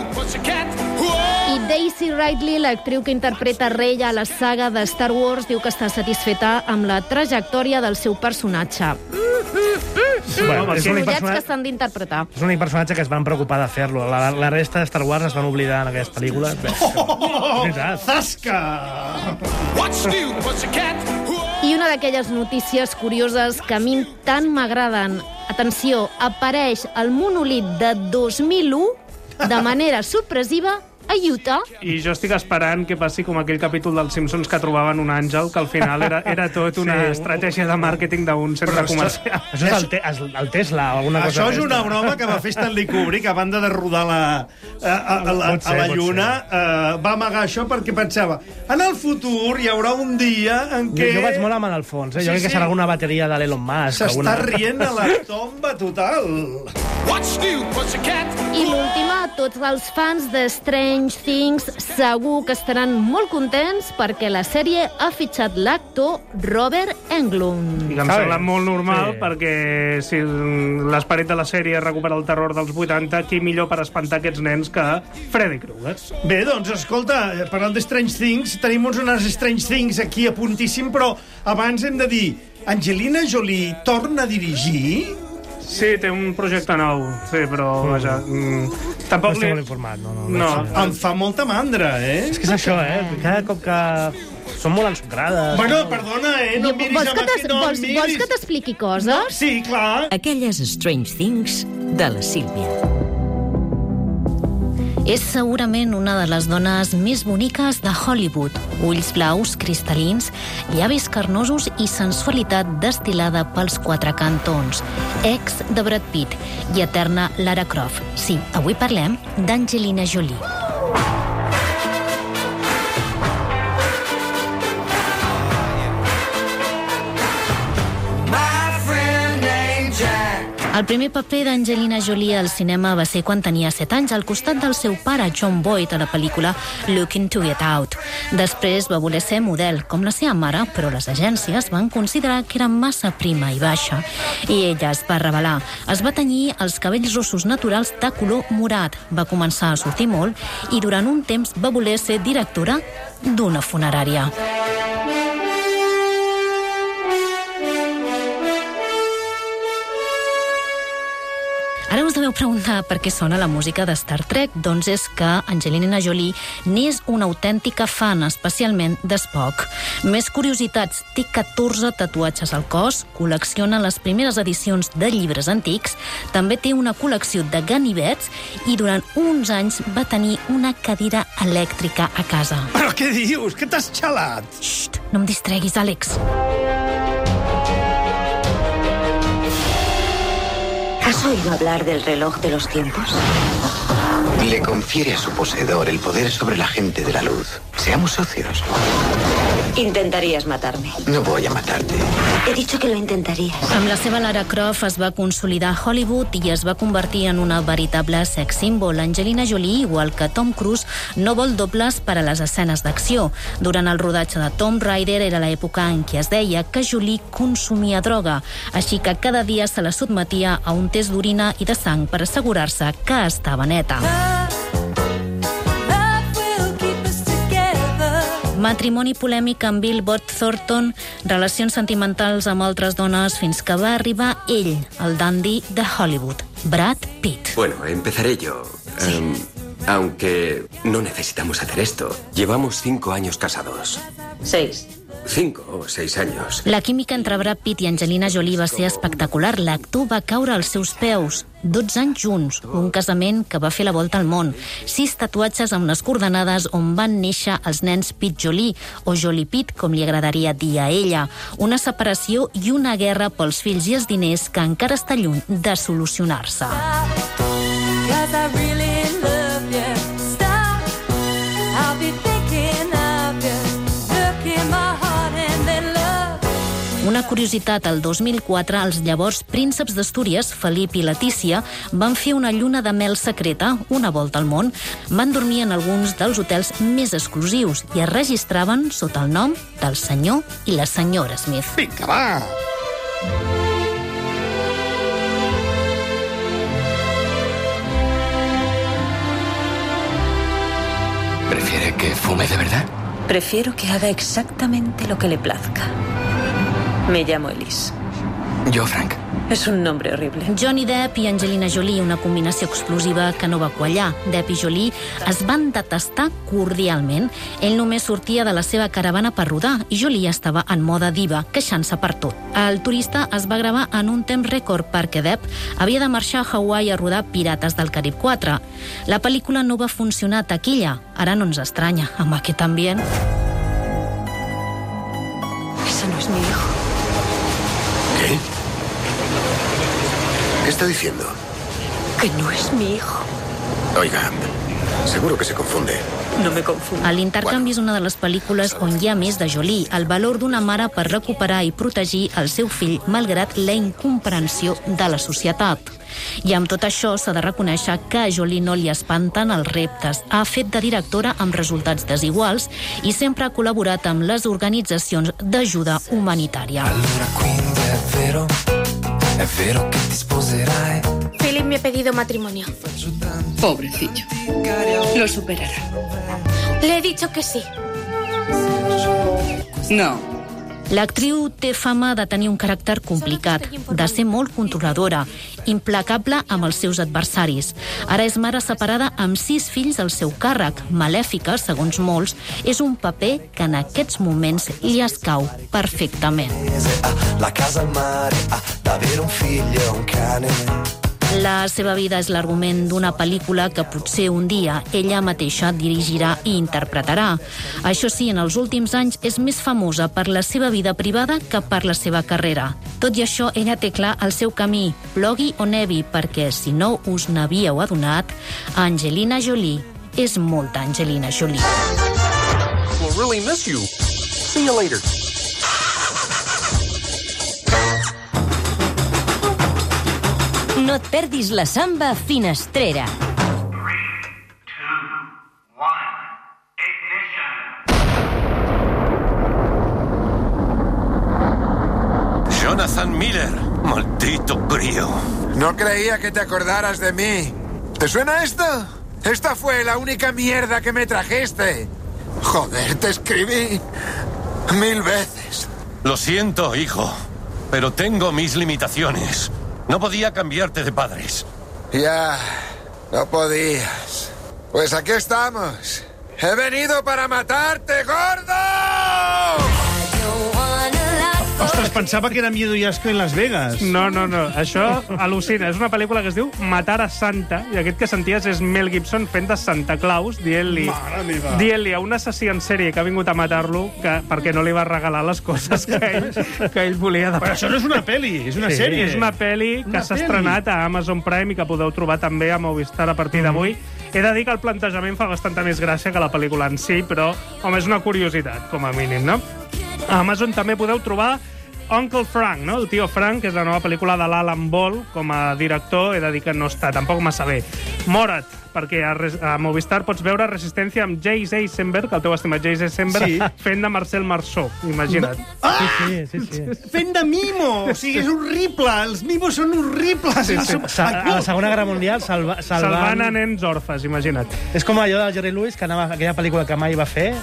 I Daisy Ridley, l'actriu que interpreta Rey a la saga de Star Wars, diu que està satisfeta amb la trajectòria del seu personatge. Mm, mm, mm, bueno, mm. és l'únic personatge que s'han d'interpretar. És l'únic personatge que es van preocupar de fer-lo. La, la resta de Star Wars es van oblidar en aquesta pel·lícula. Oh, zasca! I una d'aquelles notícies curioses que a mi tant m'agraden. Atenció, apareix el monolit de dos mil u de manera sorpresiva a Utah. I jo estic esperant que passi com aquell capítol dels Simpsons que trobaven un àngel, que al final era, era tot una sí. estratègia de màrqueting d'un centre comercial. Això, això és el, te, el Tesla o alguna cosa. Això és una broma que va fer Stanley Kubrick a banda de rodar la, a, a, a, la, ser, a la Lluna. Uh, va amagar això perquè pensava en el futur hi haurà un dia en què... Jo, jo vaig molt amb en Alfons, eh? Jo sí, crec que serà alguna bateria de l'Elon Musk. S'està alguna... rient a la tomba total. I l'última, tots els fans de Strange Things segur que estaran molt contents perquè la sèrie ha fitxat l'actor Robert Englund. I que em sembla molt normal, sí. perquè si l'esperit de la sèrie recupera el terror dels vuitanta, qui millor per espantar aquests nens que Freddy Krueger. Bé, doncs, escolta, parlant de Strange Things, tenim unes Strange Things aquí a puntíssim, però abans hem de dir, Angelina Jolie torna a dirigir... Sí, té un projecte nou, sí, però, vaja... Mm, tampoc no estic molt informat, no. no, no, no em fa molta mandra, eh? És que és això, eh? Cada cop que... Són molt ensucrades. Bueno, perdona, eh? No miris vols que amb... No vols, vols que t'expliqui coses? No, sí, clar. Aquelles Strange Things de la Sílvia. És segurament una de les dones més boniques de Hollywood. Ulls blaus, cristal·lins, llavis carnosos i sensualitat destil·lada pels quatre cantons. Ex de Brad Pitt i eterna Lara Croft. Sí, avui parlem d'Angelina Jolie. My friend named Jack El primer paper d'Angelina Jolie al cinema va ser quan tenia set anys al costat del seu pare, John Boyd, a la pel·lícula Looking to Get Out. Després va voler ser model, com la seva mare, però les agències van considerar que era massa prima i baixa. I ella es va rebel·lar. Es va tenyir els cabells rossos naturals de color morat. Va començar a sortir molt i durant un temps va voler ser directora d'una funerària. Ara us deveu preguntar per què sona la música de Star Trek. Doncs és que Angelina Jolie n'és una autèntica fan, especialment d'Spock. Més curiositats, té catorze tatuatges al cos, col·lecciona les primeres edicions de llibres antics, també té una col·lecció de ganivets i durant uns anys va tenir una cadira elèctrica a casa. Però què dius? Que t'has xalat? Xxt, no em distreguis, Àlex. ¿Has oído hablar del reloj de los tiempos? Le confiere a su poseedor el poder sobre la gente de la luz. Seamos socios. Intentarías matarme. No voy a matarte. He dicho que lo intentarías. Amb la seva Lara Croft es va consolidar a Hollywood i es va convertir en una veritable sex symbol. Angelina Jolie, igual que Tom Cruise, no vol dobles per a les escenes d'acció. Durant el rodatge de Tomb Raider era l'època en què es deia que Jolie consumia droga, així que cada dia se la sotmetia a un test d'orina i de sang per assegurar-se que estava neta. Matrimoni polèmic amb Bill Bob Thornton, relacions sentimentals amb altres dones, fins que va arribar ell, el dandy de Hollywood, Brad Pitt. Bueno, empezaré yo. Sí. Um, aunque no necesitamos hacer esto. Llevamos cinco años casados. Seis. Cinco o seis años. La química entre Brad Pitt i Angelina Jolie va ser espectacular. L'actor va caure als seus peus. dotze anys junts, un casament que va fer la volta al món. Sis tatuatges amb les coordenades on van néixer els nens Pitt Jolie, o Jolie Pitt, com li agradaria dir a ella. Una separació i una guerra pels fills i els diners que encara està lluny de solucionar-se. Una curiositat, el dos mil quatre, els llavors prínceps d'Astúries, Felip i Letícia, van fer una lluna de mel secreta, una volta al món. Van dormir en alguns dels hotels més exclusius i es registraven sota el nom del senyor i la senyora Smith. Vinga, va! ¿Prefiere que fume de verdad? Prefiero que haga exactamente lo que le plazca. Me llamo Elise. Yo, Frank. És un nombre horrible. Johnny Depp i Angelina Jolie, una combinació explosiva que no va quallar. Depp i Jolie es van detestar cordialment. Ell només sortia de la seva caravana per rodar i Jolie estava en moda diva, queixant-se per tot. El turista es va gravar en un temps rècord perquè Depp havia de marxar a Hawaii a rodar Pirates del Carib quatre. La pel·lícula no va funcionar a taquilla. Ara no ens estranya, amb aquest ambient. Ese no es mi hijo. ¿Qué? ¿Qué está diciendo? Que no es mi hijo. Oiga, seguro que se confunde. No me confundo. L'Intercanvi és una de les pel·lícules on hi ha més de Jolie, el valor d'una mare per recuperar i protegir el seu fill malgrat la incomprensió de la societat. I amb tot això s'ha de reconèixer que a Jolie no li espanten els reptes. Ha fet de directora amb resultats desiguals i sempre ha col·laborat amb les organitzacions d'ajuda humanitària. Philip me ha pedido matrimonio. Pobrecillo. Lo superará. Le he dicho que sí. No. L'actriu té fama de tenir un caràcter complicat, de ser molt controladora, implacable amb els seus adversaris. Ara és mare separada amb sis fills al seu càrrec. Malèfica, segons molts, és un paper que en aquests moments li escau perfectament. La casa al mare, d'avere un figlio, un cane. La seva vida és l'argument d'una pel·lícula que potser un dia ella mateixa dirigirà i interpretarà. Això sí, en els últims anys és més famosa per la seva vida privada que per la seva carrera. Tot i això, ella té clar el seu camí, plogui o nevi, perquè, si no us n'havíeu adonat, Angelina Jolie és molta Angelina Jolie. We'll really miss you. See you later. No et perdis la samba Finestrera. Jonathan Miller, maldito crío. No creía que te acordaras de mí. ¿Te suena esto? Esta fue la única mierda que me trajiste. Joder, te escribí mil veces. Lo siento, hijo, pero tengo mis limitaciones. No podía cambiarte de padres. Ya, no podías. Pues aquí estamos. He venido para matarte, gordo! Ostres, pensava que era Miedo y Asco en Las Vegas. No, no, no. Això al·lucina. És una pel·lícula que es diu Matar a Santa, i aquest que senties és Mel Gibson fent de Santa Claus, dient-li dient-li a un assassí en sèrie que ha vingut a matar-lo que, perquè no li va regalar les coses que ell, que ell volia. De... Però això no és una pel·li, és una sí, sèrie. És una pel·li que s'ha estrenat a Amazon Prime i que podeu trobar també a Movistar a partir d'avui. He de dir que el plantejament fa bastanta més gràcia que la pel·lícula en si, però, home, és una curiositat, com a mínim, no? A Amazon també podeu trobar Uncle Frank, no? El tio Frank, que és la nova pel·lícula de l'Alan Ball com a director. He de dir que no està tampoc massa bé. Mora't, perquè a, a Movistar pots veure Resistència amb Jace Eisenberg, el teu estimat Jace Eisenberg, sí. fent de Marcel Marceau, imagina't. Ah! Sí, sí, sí, sí. Fent de mimo! O sigui, és horrible! Els mimos són horribles! Sí, sí. Sa a la Segona Guerra Mundial, salva salvant... salvant a nens orfes, imagina't. És com allò del Jerry Lewis, que anava a aquella pel·lícula que mai va fer...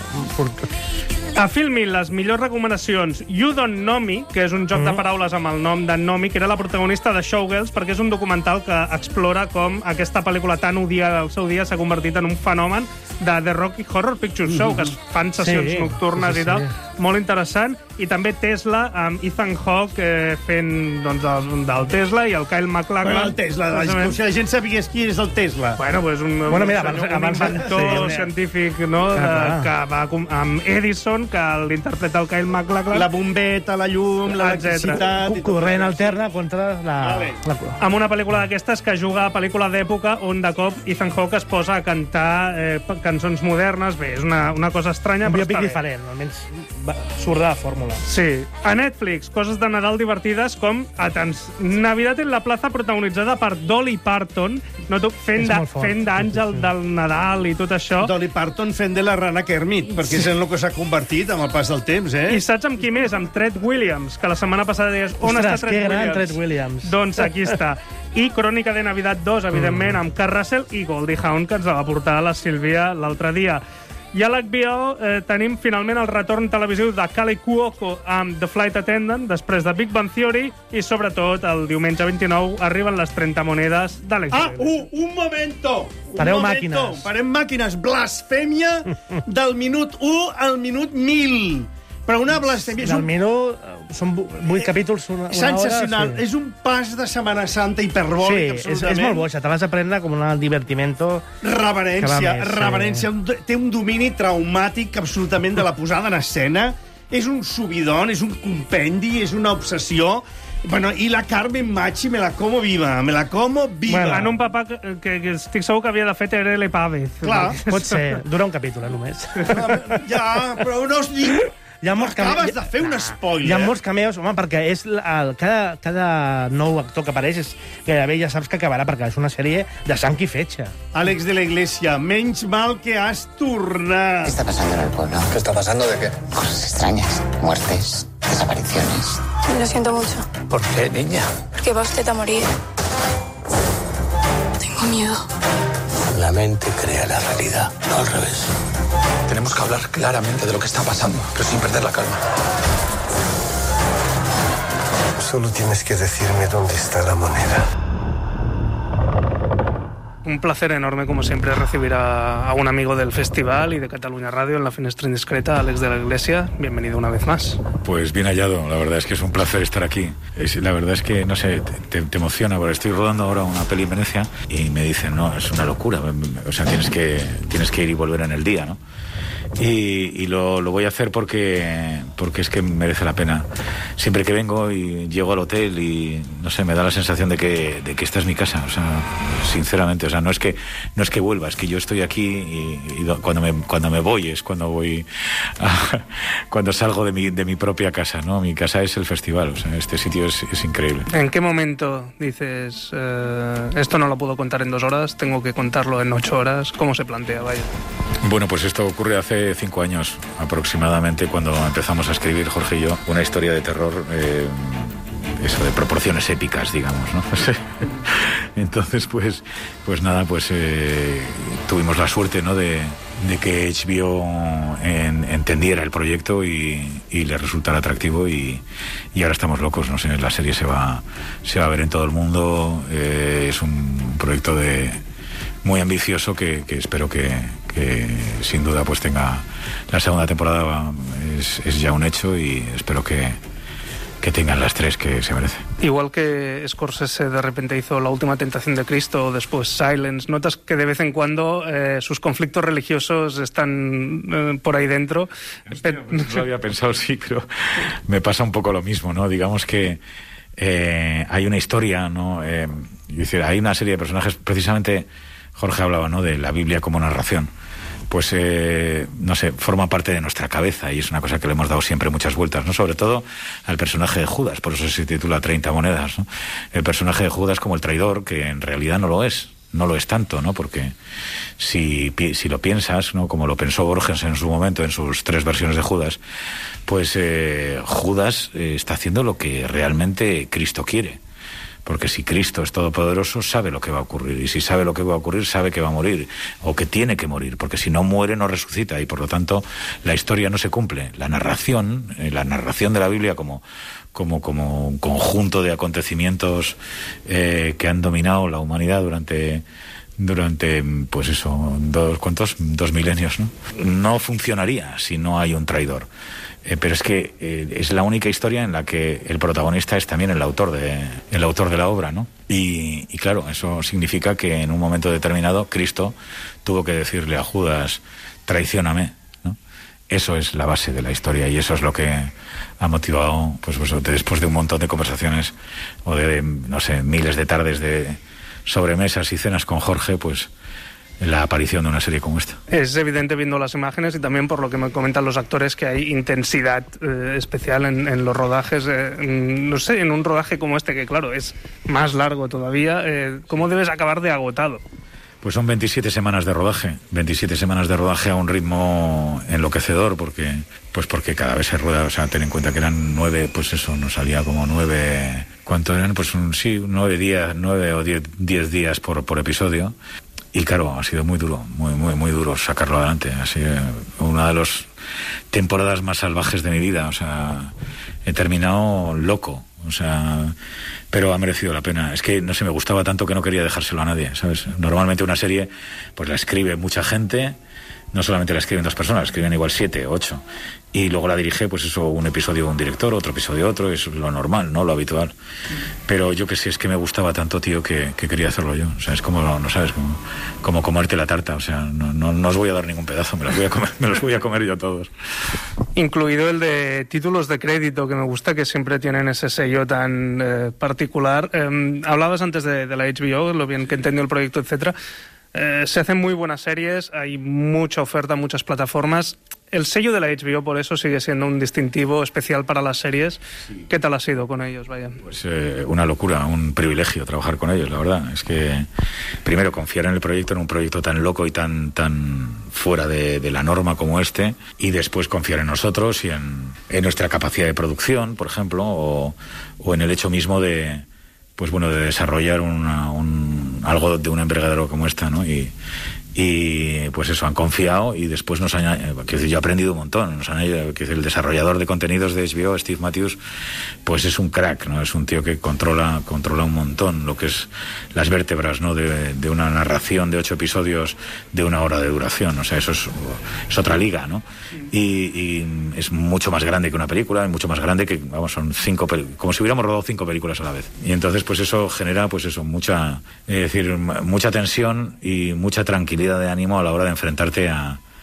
A Filmin, les millors recomanacions. You Don't Know Me, que és un joc mm. de paraules amb el nom de Nomi, que era la protagonista de Showgirls, perquè és un documental que explora com aquesta pel·lícula tan odiada al seu dia s'ha convertit en un fenomen de The Rocky Horror Picture Show, que es fan sessions sí, nocturnes sí, sí, i tal. Sí. Molt interessant. I també Tesla, amb Ethan Hawke eh, fent doncs, del, del Tesla, i el Kyle MacLachlan. Bueno, el Tesla, la, si la gent sabigués qui és el Tesla. Bueno, pues un, bueno, mira, un, abans, un abans, inventor sí, científic, no?, clar, de, clar. que va amb Edison, que l'interpreta el Kyle MacLachlan. La bombeta, la llum, l'electricitat... Corrent alterna contra la... Vale. la... Amb una pel·lícula d'aquestes que juga a pel·lícula d'època on de cop Ethan Hawke es posa a cantar eh, cançons modernes. Bé, és una, una cosa estranya, un però està bé. diferent, almenys surt de la fórmula. Sí. A Netflix, coses de Nadal divertides com, atens, Navidad en la plaza, protagonitzada per Dolly Parton, no, tu, fent d'àngel del Nadal i tot això. Dolly Parton fent de la rana Kermit, perquè és en el que s'ha convertit amb el pas del temps, eh? I saps amb qui més? Amb Treat Williams, que la setmana passada deies, on Ostres, està Treat Williams? Treat Williams? Doncs aquí està. I Crònica de Navidad dos, evidentment, mm. amb Kurt Russell i Goldie Hawn, que ens la va portar la Sílvia l'altre dia. I a l'H B O eh, tenim finalment el retorn televisiu de Kaley Cuoco amb The Flight Attendant, després de Big Bang Theory, i sobretot el diumenge vint-i-nou arriben les trenta monedes d'Àlex. Ah, un, un momento! Pareu un màquines. momento. Parem màquines. Blasfèmia del minut u al minut mil. Però una blasfèmia... Del minut... Són vuit capítols, una, una sensacional. hora... Sí. És un pas de Setmana Santa hiperbòlic, sí, és, és molt boixa. Te l'has de prendre com un divertimento... Reverència, més, reverència. Sí. Té un domini traumàtic absolutament de la posada en escena. És un subidón, és un compendi, és una obsessió. Bueno, i la Carmen Machi me la como viva, me la como viva. Bueno, en un papà que, que, que estic segur que havia de fer Terele Pávez. Clar. Pot ser. Dura un capítol, eh, només. Ja, però no es dic... Hi ha molts Acabes de fer un spoiler. Hi ha molts cameos, home, perquè és el, cada, cada nou actor que apareix és gairebé ja saps que acabarà, perquè és una sèrie de sang i fetge. Àlex de la Iglesia, menys mal que has tornat. ¿Qué está pasando en el pueblo? ¿Qué está pasando de qué? Cosas extrañas, muertes, desapariciones. Lo siento mucho, ¿Por qué, niña? porque va usted a morir. Tengo miedo. La mente crea la realidad, no al revés. Tenemos que hablar claramente de lo que está pasando, pero sin perder la calma. Solo tienes que decirme dónde está la moneda. Un placer enorme, como siempre, recibir a, a un amigo del festival y de Cataluña Radio en la Finestra Indiscreta, Àlex de la Iglesia. Bienvenido una vez más. Pues bien hallado, la verdad es que es un placer estar aquí. Es, la verdad es que, no sé, te, te emociona, porque estoy rodando ahora una peli en Venecia y me dicen, no, es una locura, o sea, tienes que, tienes que ir y volver en el día, ¿no? Y, y lo, lo voy a hacer porque, porque es que merece la pena. Siempre que vengo y llego al hotel y, no sé, me da la sensación de que, de que esta es mi casa, o sea, sinceramente, o sea, no es que, no es que vuelva, es que yo estoy aquí y, y cuando me, cuando me voy es cuando voy, a, cuando salgo de mi, de mi propia casa, ¿no? Mi casa es el festival, o sea, este sitio es, es increíble. ¿En qué momento dices, eh, esto no lo puedo contar en dos horas, tengo que contarlo en ocho horas? ¿Cómo se plantea, vaya? Bueno, pues esto ocurre hace cinco años aproximadamente, cuando empezamos a escribir, Jorge y yo, una historia de terror, eh, eso, de proporciones épicas, digamos, ¿no? Entonces, pues, pues nada, pues eh, tuvimos la suerte, ¿no?, de, de que H B O en, entendiera el proyecto y, y le resultara atractivo, y, y ahora estamos locos, no sé, la serie se va, se va a ver en todo el mundo, eh, es un proyecto de muy ambicioso que, que espero que, que sin duda pues tenga la segunda temporada, es, es ya un hecho, y espero que que tengan las tres que se merece. Igual que Scorsese de repente hizo La última tentación de Cristo, después Silence, notas que de vez en cuando eh, sus conflictos religiosos están eh, por ahí dentro. Hostia, pues no lo había pensado, sí, pero me pasa un poco lo mismo, ¿no? Digamos que eh, hay una historia, ¿no? Eh, es decir, hay una serie de personajes, precisamente Jorge hablaba, ¿no?, de la Biblia como narración. Pues, eh, no sé, forma parte de nuestra cabeza, y es una cosa que le hemos dado siempre muchas vueltas, ¿no? Sobre todo al personaje de Judas, por eso se titula treinta monedas, ¿no? El personaje de Judas como el traidor, que en realidad no lo es, no lo es tanto, ¿no? Porque si, si lo piensas, ¿no?, como lo pensó Borges en su momento, en sus tres versiones de Judas, pues eh, Judas eh, está haciendo lo que realmente Cristo quiere. Porque si Cristo es todopoderoso, sabe lo que va a ocurrir. Y si sabe lo que va a ocurrir, sabe que va a morir. O que tiene que morir. Porque si no muere, no resucita. Y por lo tanto, la historia no se cumple. La narración, eh, la narración de la Biblia como, como, como un conjunto de acontecimientos eh, que han dominado la humanidad durante... durante, pues eso, dos, ¿cuántos? Dos milenios, ¿no? No funcionaría si no hay un traidor. Eh, pero es que eh, es la única historia en la que el protagonista es también el autor de, el autor de la obra, ¿no? Y, y claro, eso significa que en un momento determinado Cristo tuvo que decirle a Judas, traicióname, ¿no? Eso es la base de la historia, y eso es lo que ha motivado, pues, pues después de un montón de conversaciones o de, no sé, miles de tardes de sobremesas y cenas con Jorge, pues la aparición de una serie como esta. Es evidente viendo las imágenes y también por lo que me comentan los actores que hay intensidad eh, especial en, en los rodajes. Eh, no sé, en un rodaje como este, que claro, es más largo todavía, eh, ¿cómo debes acabar de agotado? Pues son veintisiete semanas de rodaje, veintisiete semanas de rodaje a un ritmo enloquecedor, porque pues porque cada vez se rueda, o sea, ten en cuenta que eran nueve, pues eso, nos salía como nueve, ¿cuánto eran? Pues un, sí, nueve días, nueve o diez, diez días por, por episodio. Y claro, ha sido muy duro, muy, muy, muy duro sacarlo adelante. Ha sido una de las temporadas más salvajes de mi vida. O sea, he terminado loco. O sea, pero ha merecido la pena. Es que, no sé, me gustaba tanto que no quería dejárselo a nadie, ¿sabes? Normalmente una serie, pues la escribe mucha gente. No solamente la escriben dos personas, la escriben igual siete, ocho. Y luego la dirige, pues eso, un episodio un director, otro episodio otro, es lo normal, ¿no? Lo habitual. Pero yo que sé, es que me gustaba tanto, tío, que, que quería hacerlo yo. O sea, es como, no sabes, como, como comerte la tarta. O sea, no, no, no os voy a dar ningún pedazo, me los voy a comer, me los voy a comer yo todos. Incluido el de títulos de crédito, que me gusta, que siempre tienen ese sello tan eh, particular. Eh, hablabas antes de, de la H B O, lo bien que entendió el proyecto, etcétera. Eh, se hacen muy buenas series, hay mucha oferta, muchas plataformas. El sello de la H B O por eso sigue siendo un distintivo especial para las series. Sí. ¿Qué tal ha sido con ellos, vaya? Pues eh, una locura, un privilegio trabajar con ellos, la verdad. Es que primero confiar en el proyecto, en un proyecto tan loco y tan, tan fuera de, de la norma como este, y después confiar en nosotros y en, en nuestra capacidad de producción, por ejemplo, o, o en el hecho mismo de, pues bueno, de desarrollar una, un, algo de un envergadura como esta, ¿no? Y, y pues eso, han confiado, y después nos han, quiero decir, yo he aprendido un montón. Nos han, quiero decir, el desarrollador de contenidos de H B O, Steve Matthews, pues es un crack, ¿no? Es un tío que controla controla un montón lo que es las vértebras, ¿no? de, de una narración de ocho episodios de una hora de duración. O sea, eso es, es otra liga, ¿no? Y, y es mucho más grande que una película, mucho más grande que, vamos, son cinco, como si hubiéramos rodado cinco películas a la vez. Y entonces, pues eso genera, pues eso, mucha, es decir, mucha tensión y mucha tranquilidad de ánimo a la hora de enfrentarte a,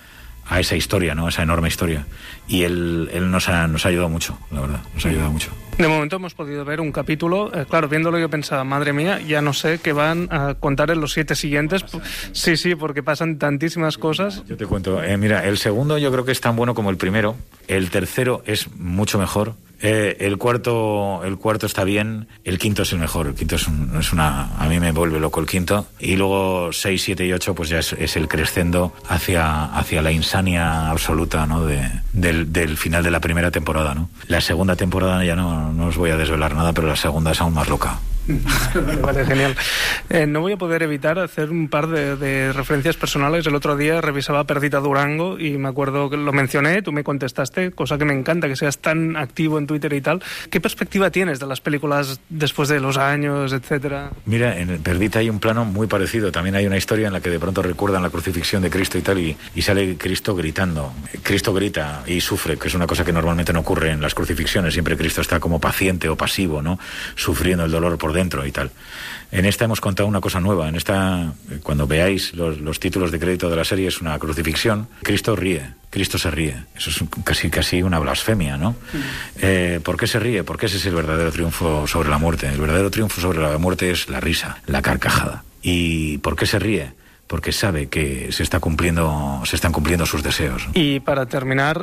a esa historia, ¿no? A esa enorme historia. Y él, él nos, ha, nos ha ayudado mucho, la verdad, nos ha ayudado mucho. De momento hemos podido ver un capítulo, eh, claro, viéndolo yo pensaba, madre mía, ya no sé qué van a contar en los siete siguientes. Sí, sí, porque pasan tantísimas cosas. Yo te cuento, eh, mira, el segundo yo creo que es tan bueno como el primero, el tercero es mucho mejor, eh, el cuarto el cuarto está bien, el quinto es el mejor, el quinto es, un, es una... a mí me vuelve loco el quinto, y luego seis, siete y ocho pues ya es, es el crescendo hacia, hacia la insania absoluta, ¿no? de, del, del final de la primera temporada, ¿no? La segunda temporada ya no, no os voy a desvelar nada, pero la segunda es aún más loca. Vale, vale, genial. Eh, no voy a poder evitar hacer un par de, de referencias personales. El otro día revisaba Perdita Durango y me acuerdo que lo mencioné, tú me contestaste, cosa que me encanta, que seas tan activo en Twitter y tal. ¿Qué perspectiva tienes de las películas después de los años, etcétera? Mira, en Perdita hay un plano muy parecido. También hay una historia en la que de pronto recuerdan la crucifixión de Cristo y tal, y, y sale Cristo gritando. Cristo grita y sufre, que es una cosa que normalmente no ocurre en las crucifixiones. Siempre Cristo está como paciente o pasivo, ¿no? Sufriendo el dolor por dentro y tal. En esta hemos contado una cosa nueva. En esta, cuando veáis los, los títulos de crédito de la serie, es una crucifixión. Cristo ríe, Cristo se ríe. Eso es casi, casi una blasfemia, ¿no? Eh, ¿Por qué se ríe? Porque ese es el verdadero triunfo sobre la muerte. El verdadero triunfo sobre la muerte es la risa, la carcajada. ¿Y por qué se ríe? Porque sabe que se está cumpliendo, se están cumpliendo sus deseos. Y para terminar,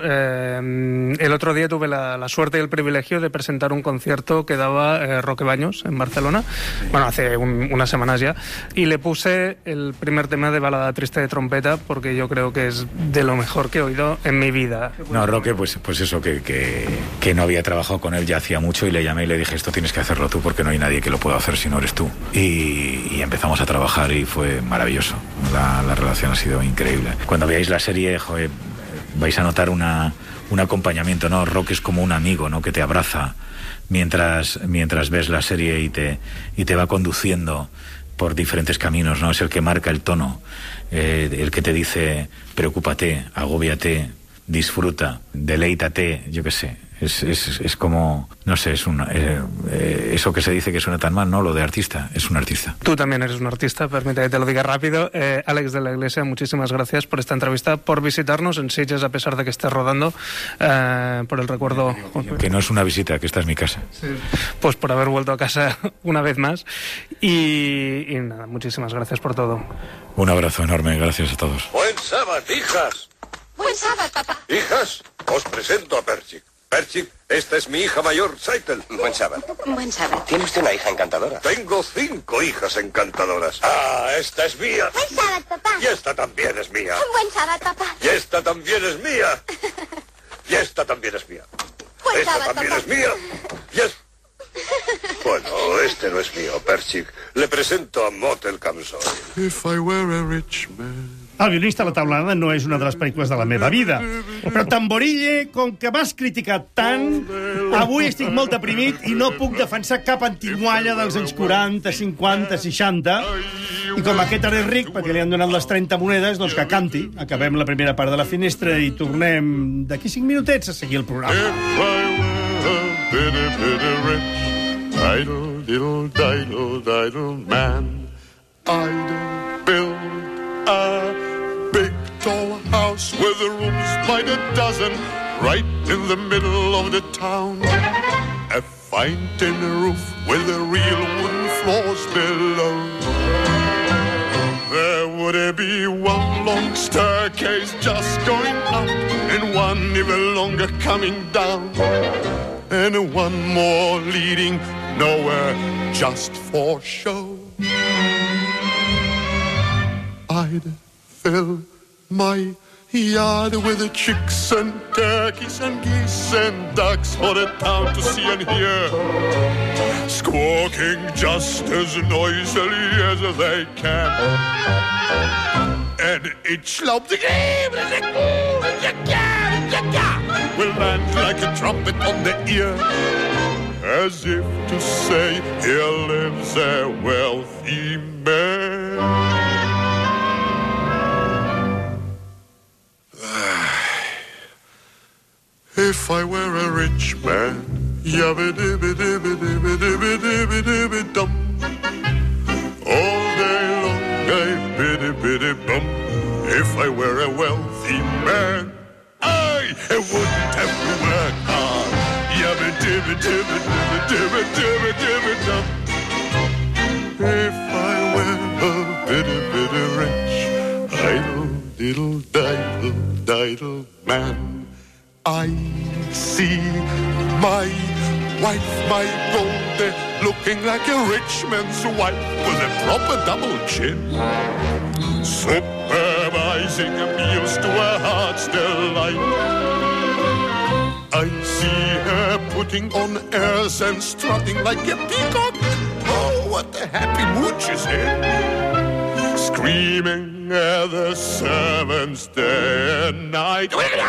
eh, el otro día tuve la, la suerte y el privilegio de presentar un concierto que daba eh, Roque Baños en Barcelona, sí. Bueno, hace un, unas semanas ya, y le puse el primer tema de Balada Triste de Trompeta, porque yo creo que es de lo mejor que he oído en mi vida. No, Roque, pues, pues eso, que, que, que no había trabajado con él ya hacía mucho, y le llamé y le dije, esto tienes que hacerlo tú, porque no hay nadie que lo pueda hacer si no eres tú. Y, y empezamos a trabajar y fue maravilloso. La, la relación ha sido increíble. Cuando veáis la serie, joder, vais a notar una, un acompañamiento, ¿no? Roque es como un amigo, ¿no? Que te abraza mientras, mientras ves la serie y te, y te va conduciendo por diferentes caminos, ¿no? Es el que marca el tono, eh, el que te dice, preocúpate, agóbiate, disfruta, deleítate, yo qué sé. Es, es, es como, no sé, es una, eh, eh, eso que se dice que suena tan mal, ¿no? Lo de artista, es un artista. Tú también eres un artista, permítame que te lo diga rápido. Eh, Àlex de la Iglesia, muchísimas gracias por esta entrevista, por visitarnos en Sitges a pesar de que estés rodando, eh, por el recuerdo. Que no es una visita, que esta es mi casa. Sí. Pues por haber vuelto a casa una vez más. Y, y nada, muchísimas gracias por todo. Un abrazo enorme, gracias a todos. Buen sábado, hijas. Buen sábado, papá. Hijas, os presento a Perchik. Perchik, esta es mi hija mayor, Saitel. Buen sábado. Buen sábado. ¿Tiene usted una hija encantadora? Tengo cinco hijas encantadoras. Ah, esta es mía. Buen sábado, papá. Y esta también es mía. Buen sábado, papá. Y esta también es mía. Y esta también es mía. Buen esta sábado, también papá. es mía. Y es... Bueno, este no es mío, Perchik. Le presento a Motel Kamsoy. If I were a rich man. El violinista a la taulada no és una de les pel·lícules de la meva vida, però Tamborille, com que m'has criticat tant, avui estic molt deprimit i no puc defensar cap antigualla dels anys quaranta, cinquanta, seixanta, i com aquest ara és ric, perquè li han donat les trenta monedes, doncs que canti. Acabem la primera part de la finestra i tornem d'aquí cinc minutets a seguir el programa. If I were a bitty, bitty rich, idle, diddle, diddle, diddle man, I'd build a big tall house with the rooms by the dozen, right in the middle of the town. A fine tin roof with the real wooden floors below. There would be one long staircase just going up, and one even longer coming down, and one more leading nowhere just for show. I'd fill my yard with the chicks and turkeys and geese and ducks for the town to see and hear, squawking just as noisily as they can. And each loud will land like a trumpet on the ear, as if to say, here lives a wealthy man. If I were a rich man, yabba-dibba-dibba-dibba-dibba-dibba-dibba-dum, all day long I biddy-biddy-bum. If I were a wealthy man, I wouldn't have to work hard. Yabba dibba dibba dibba dibba dibba dibba dub. If I were a bitty bitty rich, idle diddle diddle diddle man, I'd see my wife, my Goldie, looking like a rich man's wife with a proper double chin, supervising meals to her heart's delight. I see her putting on airs and strutting like a peacock. Oh, what a happy mood she's in. Screaming at the servants day and night.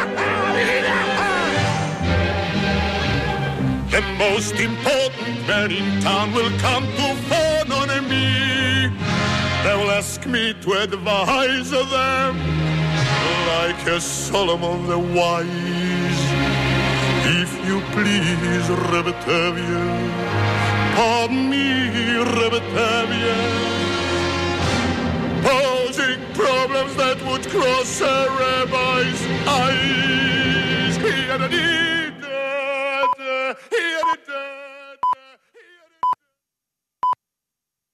The most important man in town will come to phone on me. They will ask me to advise them like a Solomon the wise. If you please, Rebetavia, pardon me, Rebetavia, posing problems that would cross a rabbi's eyes.